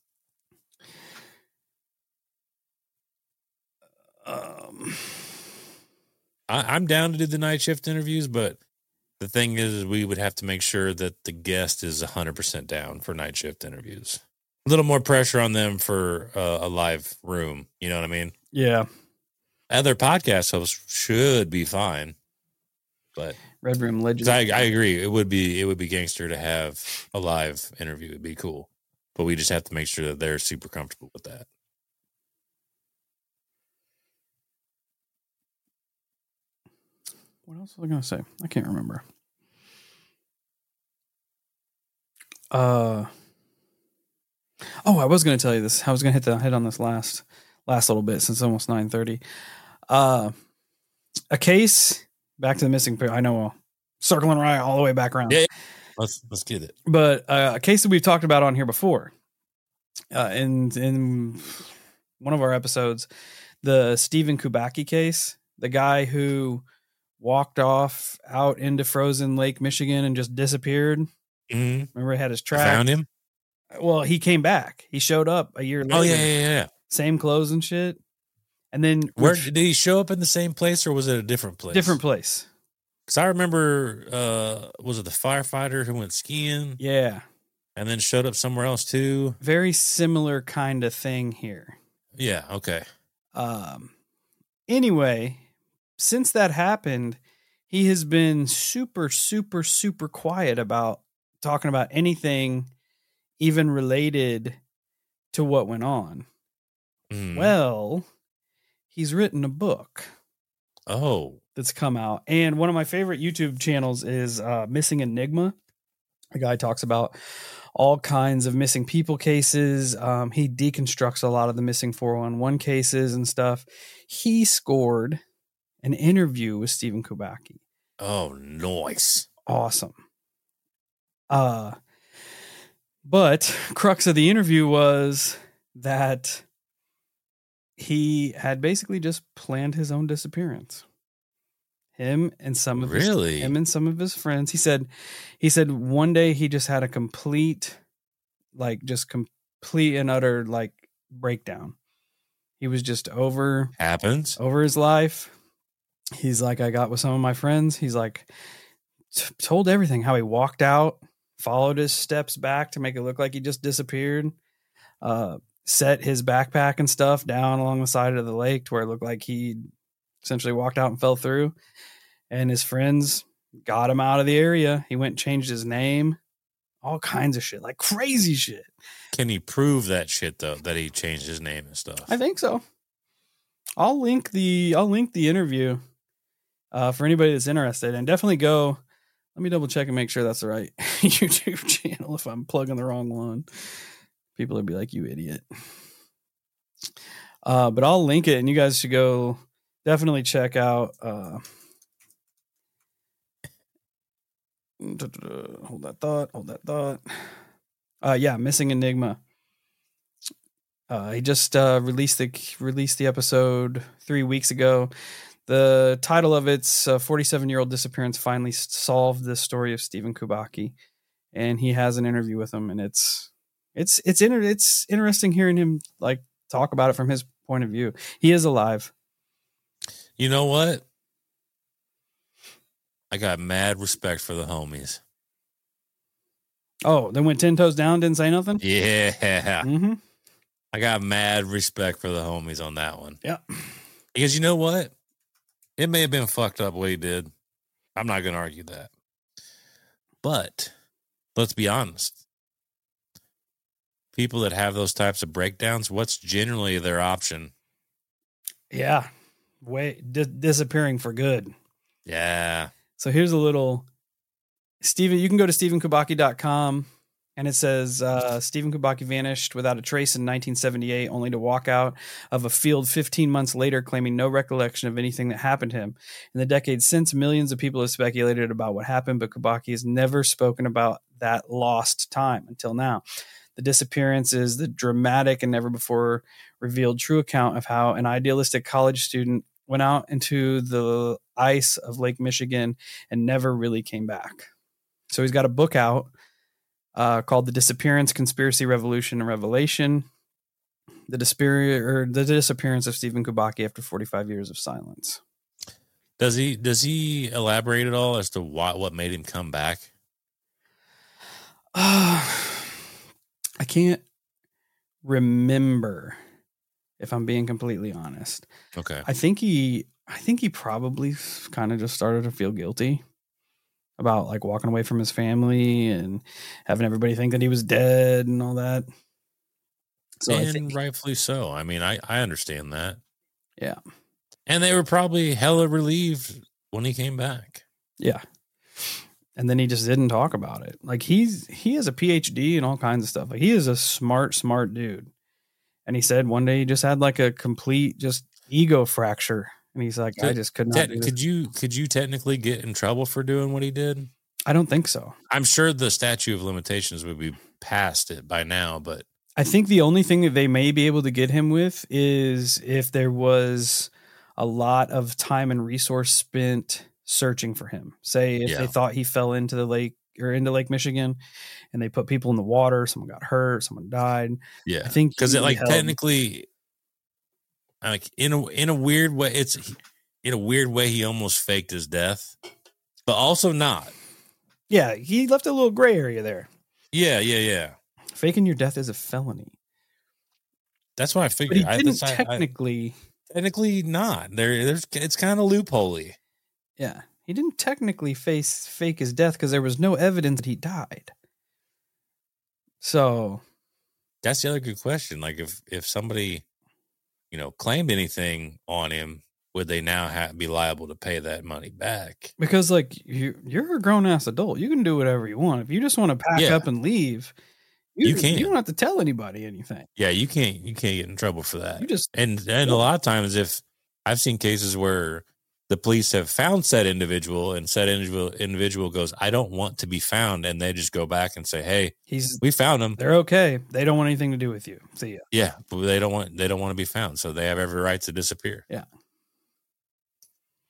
Um, I, I'm down to do the night shift interviews, but the thing is, we would have to make sure that the guest is one hundred percent down for night shift interviews. A little more pressure on them for uh, a live room. You know what I mean? Yeah. Other podcast hosts should be fine, but Red Room Legends. I, I agree. It would be it would be gangster to have a live interview. It'd be cool, but we just have to make sure that they're super comfortable with that. What else was I going to say? I can't remember. Uh, oh, I was going to tell you this. I was going to hit the hit on this last last little bit since it's almost nine thirty. Uh, a case, back to the missing. I know, uh, circling right all the way back around. Yeah, let's let's get it. But uh, a case that we've talked about on here before, uh, in in one of our episodes, the Stephen Kubacki case, the guy who walked off out into frozen Lake Michigan and just disappeared. Mm-hmm. Remember, he had his track. I found him. Well, he came back. He showed up a year later. Oh yeah, yeah, yeah. Same clothes and shit. And then where did he show up in the same place or was it a different place? Different place. Because I remember, uh, was it the firefighter who went skiing? Yeah. And then showed up somewhere else too. Very similar kind of thing here. Yeah. Okay. Um. Anyway. Since that happened, he has been super, super, super quiet about talking about anything even related to what went on. Mm. Well, he's written a book. Oh. That's come out. And one of my favorite YouTube channels is uh, Missing Enigma. The guy talks about all kinds of missing people cases. Um, he deconstructs a lot of the missing four one one cases and stuff. He scored an interview with Stephen Kubacki. Oh, nice. Awesome. Uh, but crux of the interview was that he had basically just planned his own disappearance. Him and some of really? his, him and some of his friends. He said, he said one day he just had a complete, like just com- complete and utter like breakdown. He was just over happens over his life. He's like, I got with some of my friends. He's like, t- told everything, how he walked out, followed his steps back to make it look like he just disappeared, uh, set his backpack and stuff down along the side of the lake to where it looked like he essentially walked out and fell through. And his friends got him out of the area. He went and changed his name, all kinds of shit, like crazy shit. Can he prove that shit though, that he changed his name and stuff? I think so. I'll link the I'll link the interview uh, for anybody that's interested, and definitely go. Let me double check and make sure that's the right YouTube channel. If I'm plugging the wrong one, people would be like, "You idiot." Uh, but I'll link it, and you guys should go definitely check out. Uh, hold that thought. Hold that thought. Uh, yeah, Missing Enigma. Uh, he just uh, released the released the episode three weeks ago. The title of it's uh, forty-seven-year-old disappearance finally solved the story of Stephen Kubacki, and he has an interview with him, and it's it's it's inter- it's interesting hearing him like talk about it from his point of view. He is alive. You know what? I got mad respect for the homies. Oh, they went ten toes down, didn't say nothing? Yeah. Mm-hmm. I got mad respect for the homies on that one. Yeah. Because you know what? It may have been fucked up what he did. I'm not going to argue that. But let's be honest. People that have those types of breakdowns, what's generally their option? Yeah. Wait, di- disappearing for good. Yeah. So here's a little Stephen. You can go to Stephen Kubacki dot com, and it says uh, Stephen Kubacki vanished without a trace in nineteen seventy-eight, only to walk out of a field fifteen months later, claiming no recollection of anything that happened to him. In the decades since, millions of people have speculated about what happened, but Kubacki has never spoken about that lost time until now. The disappearance is the dramatic and never before revealed true account of how an idealistic college student went out into the ice of Lake Michigan and never really came back. So he's got a book out uh, called The Disappearance, Conspiracy, Revolution, and Revelation. The, disappear- or the disappearance of Stephen Kubacki after forty-five years of silence. Does he does he elaborate at all as to why, what made him come back? Uh, I can't remember, if I'm being completely honest. Okay. I think he I think he probably kind of just started to feel guilty about like walking away from his family and having everybody think that he was dead and all that. So and I think, rightfully so. I mean, I, I understand that. Yeah. And they were probably hella relieved when he came back. Yeah. And then he just didn't talk about it. Like he's, he has a P H D and all kinds of stuff. Like he is a smart, smart dude. And he said one day he just had like a complete just ego fracture. And he's like, could, I just could not. Te- could you, could you technically get in trouble for doing what he did? I don't think so. I'm sure the statute of limitations would be past it by now, but I think the only thing that they may be able to get him with is if there was a lot of time and resource spent searching for him. Say if yeah. they thought he fell into the lake or into Lake Michigan and they put people in the water, someone got hurt, someone died. Yeah. I think because it like held... technically like in a, in a weird way, it's in a weird way, he almost faked his death, but also not. Yeah. He left a little gray area there. Yeah. Yeah. Yeah. Faking your death is a felony. That's what I figured. But he didn't I, technically, I, technically not. There, there's it's kind of loopholey. Yeah, he didn't technically face fake his death because there was no evidence that he died. So that's the other good question. Like if if somebody, you know, claimed anything on him, would they now have, be liable to pay that money back? Because like you, you're a grown ass adult, you can do whatever you want. If you just want to pack yeah. up and leave. You, you can't. You don't have to tell anybody anything. Yeah, you can't. You can't get in trouble for that. You just and and a lot of times, if I've seen cases where the police have found said individual and said individual individual goes, I don't want to be found, and they just go back and say, hey, he's we found him. They're okay. They don't want anything to do with you. See ya. Yeah, but they don't want they don't want to be found, so they have every right to disappear. Yeah.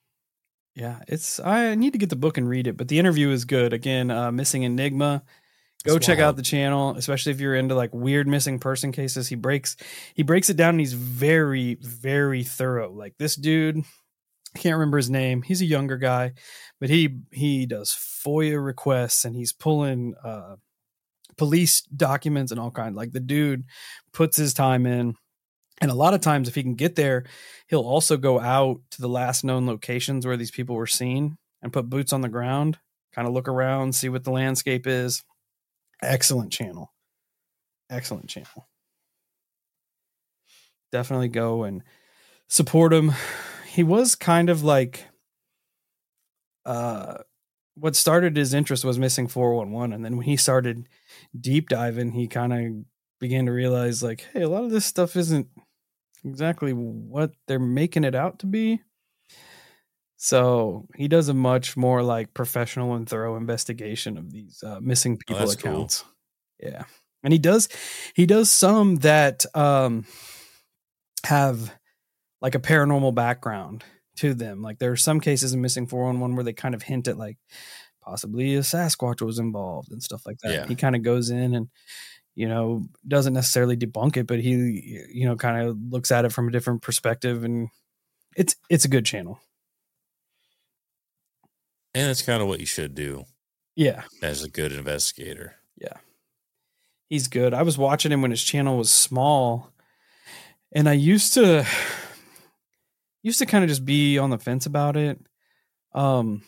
Yeah, it's I need to get the book and read it, but the interview is good. Again, uh, Missing Enigma. Go That's check out wild. the channel, especially if you're into like weird missing person cases. He breaks he breaks it down and he's very, very thorough. Like this dude, I can't remember his name. He's a younger guy, but he he does FOIA requests and he's pulling uh, police documents and all kinds. Like the dude puts his time in. And a lot of times if he can get there, he'll also go out to the last known locations where these people were seen and put boots on the ground, kind of look around, see what the landscape is. Excellent channel. Excellent channel. Definitely go and support him. He was kind of like uh what started his interest was missing four one one, and then when he started deep diving, he kind of began to realize like, hey, a lot of this stuff isn't exactly what they're making it out to be. So he does a much more like professional and thorough investigation of these uh, missing people that's accounts. Cool. Yeah. And he does, he does some that um, have like a paranormal background to them. Like there are some cases in Missing four one one where they kind of hint at like possibly a Sasquatch was involved and stuff like that. Yeah. He kind of goes in and, you know, doesn't necessarily debunk it, but he, you know, kind of looks at it from a different perspective, and it's, it's a good channel. And it's kind of what you should do. Yeah. As a good investigator. Yeah. He's good. I was watching him when his channel was small, and I used to used to kind of just be on the fence about it. Um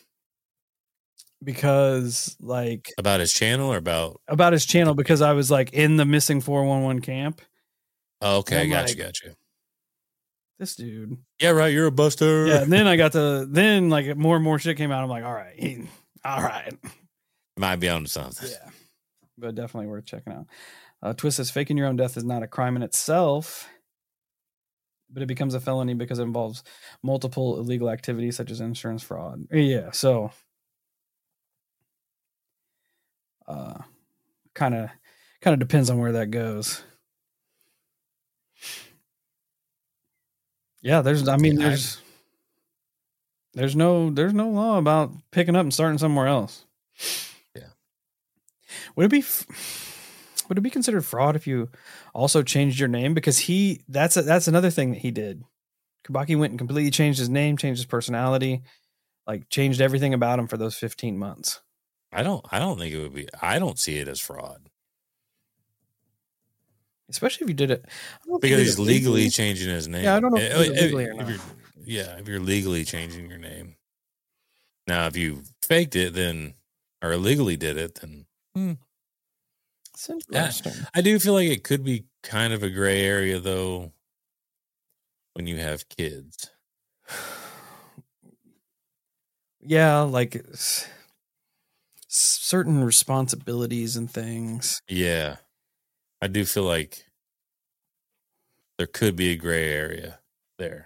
because like about his channel or about about his channel because I was like in the Missing four one one camp. Oh, okay, got like, you, got you. This dude. Yeah, right, you're a buster. Yeah, and then I got to then like more and more shit came out. I'm like, all right, he, all right. Might be on something. Yeah. But definitely worth checking out. Uh, Twist says faking your own death is not a crime in itself, but it becomes a felony because it involves multiple illegal activities such as insurance fraud. Yeah, so uh, kind of kind of depends on where that goes. Yeah, there's. I mean, there's there's no there's no law about picking up and starting somewhere else. Yeah. Would it be? Would it be considered fraud if you also changed your name? Because he, that's a, that's another thing that he did. Kubaki went and completely changed his name, changed his personality, like changed everything about him for those fifteen months. I don't, I don't think it would be, I don't see it as fraud. Especially if you did it. Because he's legally, legally changing his name. Yeah, I don't know if, if, if legally or not. If yeah, if you're legally changing your name. Now, if you faked it, then, or illegally did it, then, hmm. Yeah, I do feel like it could be kind of a gray area, though, when you have kids. Yeah, like s- certain responsibilities and things. Yeah, I do feel like there could be a gray area there.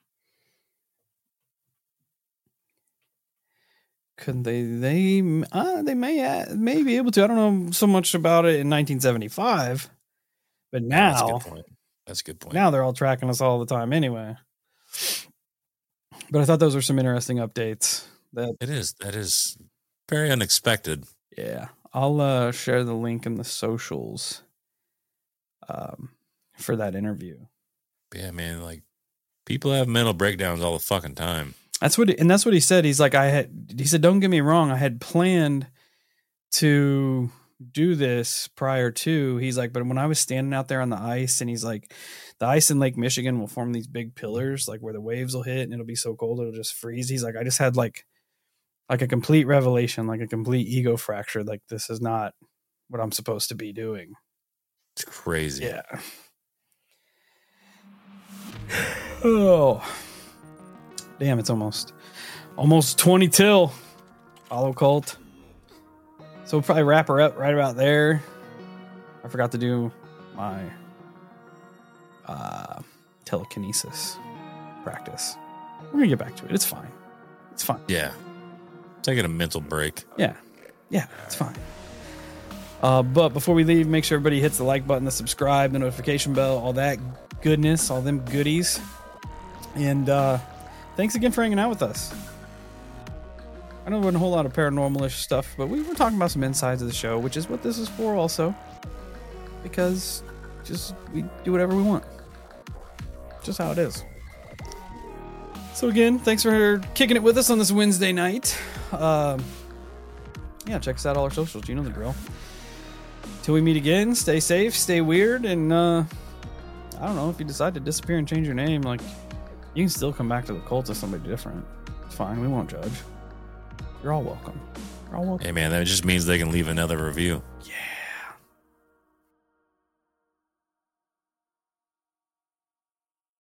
Couldn't they? They uh, they may uh, may be able to. I don't know so much about it in nineteen seventy-five, but now that's a good point. That's a good point. Now they're all tracking us all the time anyway. But I thought those were some interesting updates. That it is. That is very unexpected. Yeah, I'll uh, share the link in the socials um, for that interview. Yeah, man. Like people have mental breakdowns all the fucking time. That's what, and that's what he said. He's like, I had, he said, don't get me wrong. I had planned to do this prior to, he's like, but when I was standing out there on the ice, and he's like, the ice in Lake Michigan will form these big pillars, like where the waves will hit and it'll be so cold, it'll just freeze. He's like, I just had like, like a complete revelation, like a complete ego fracture. Like this is not what I'm supposed to be doing. It's crazy. Yeah. Oh, damn, it's almost almost twenty till Hollow Cult. So we'll probably wrap her up right about there. I forgot to do my uh, telekinesis practice. We're going to get back to it. It's fine. It's fine. Yeah. Taking a mental break. Yeah. Yeah, it's fine. Uh, but before we leave, make sure everybody hits the like button, the subscribe, the notification bell, all that goodness, all them goodies. And uh, thanks again for hanging out with us. I know there wasn't a whole lot of paranormal-ish stuff, but we were talking about some insides of the show, which is what this is for also. Because just we do whatever we want. Just how it is. So again, thanks for kicking it with us on this Wednesday night. Um, yeah, check us out all our socials. You know the drill. Till we meet again, stay safe, stay weird, and uh, I don't know, if you decide to disappear and change your name, like, you can still come back to the cult as somebody different. It's fine, we won't judge. You're all welcome. You're all welcome. Hey man, that just means they can leave another review. Yeah.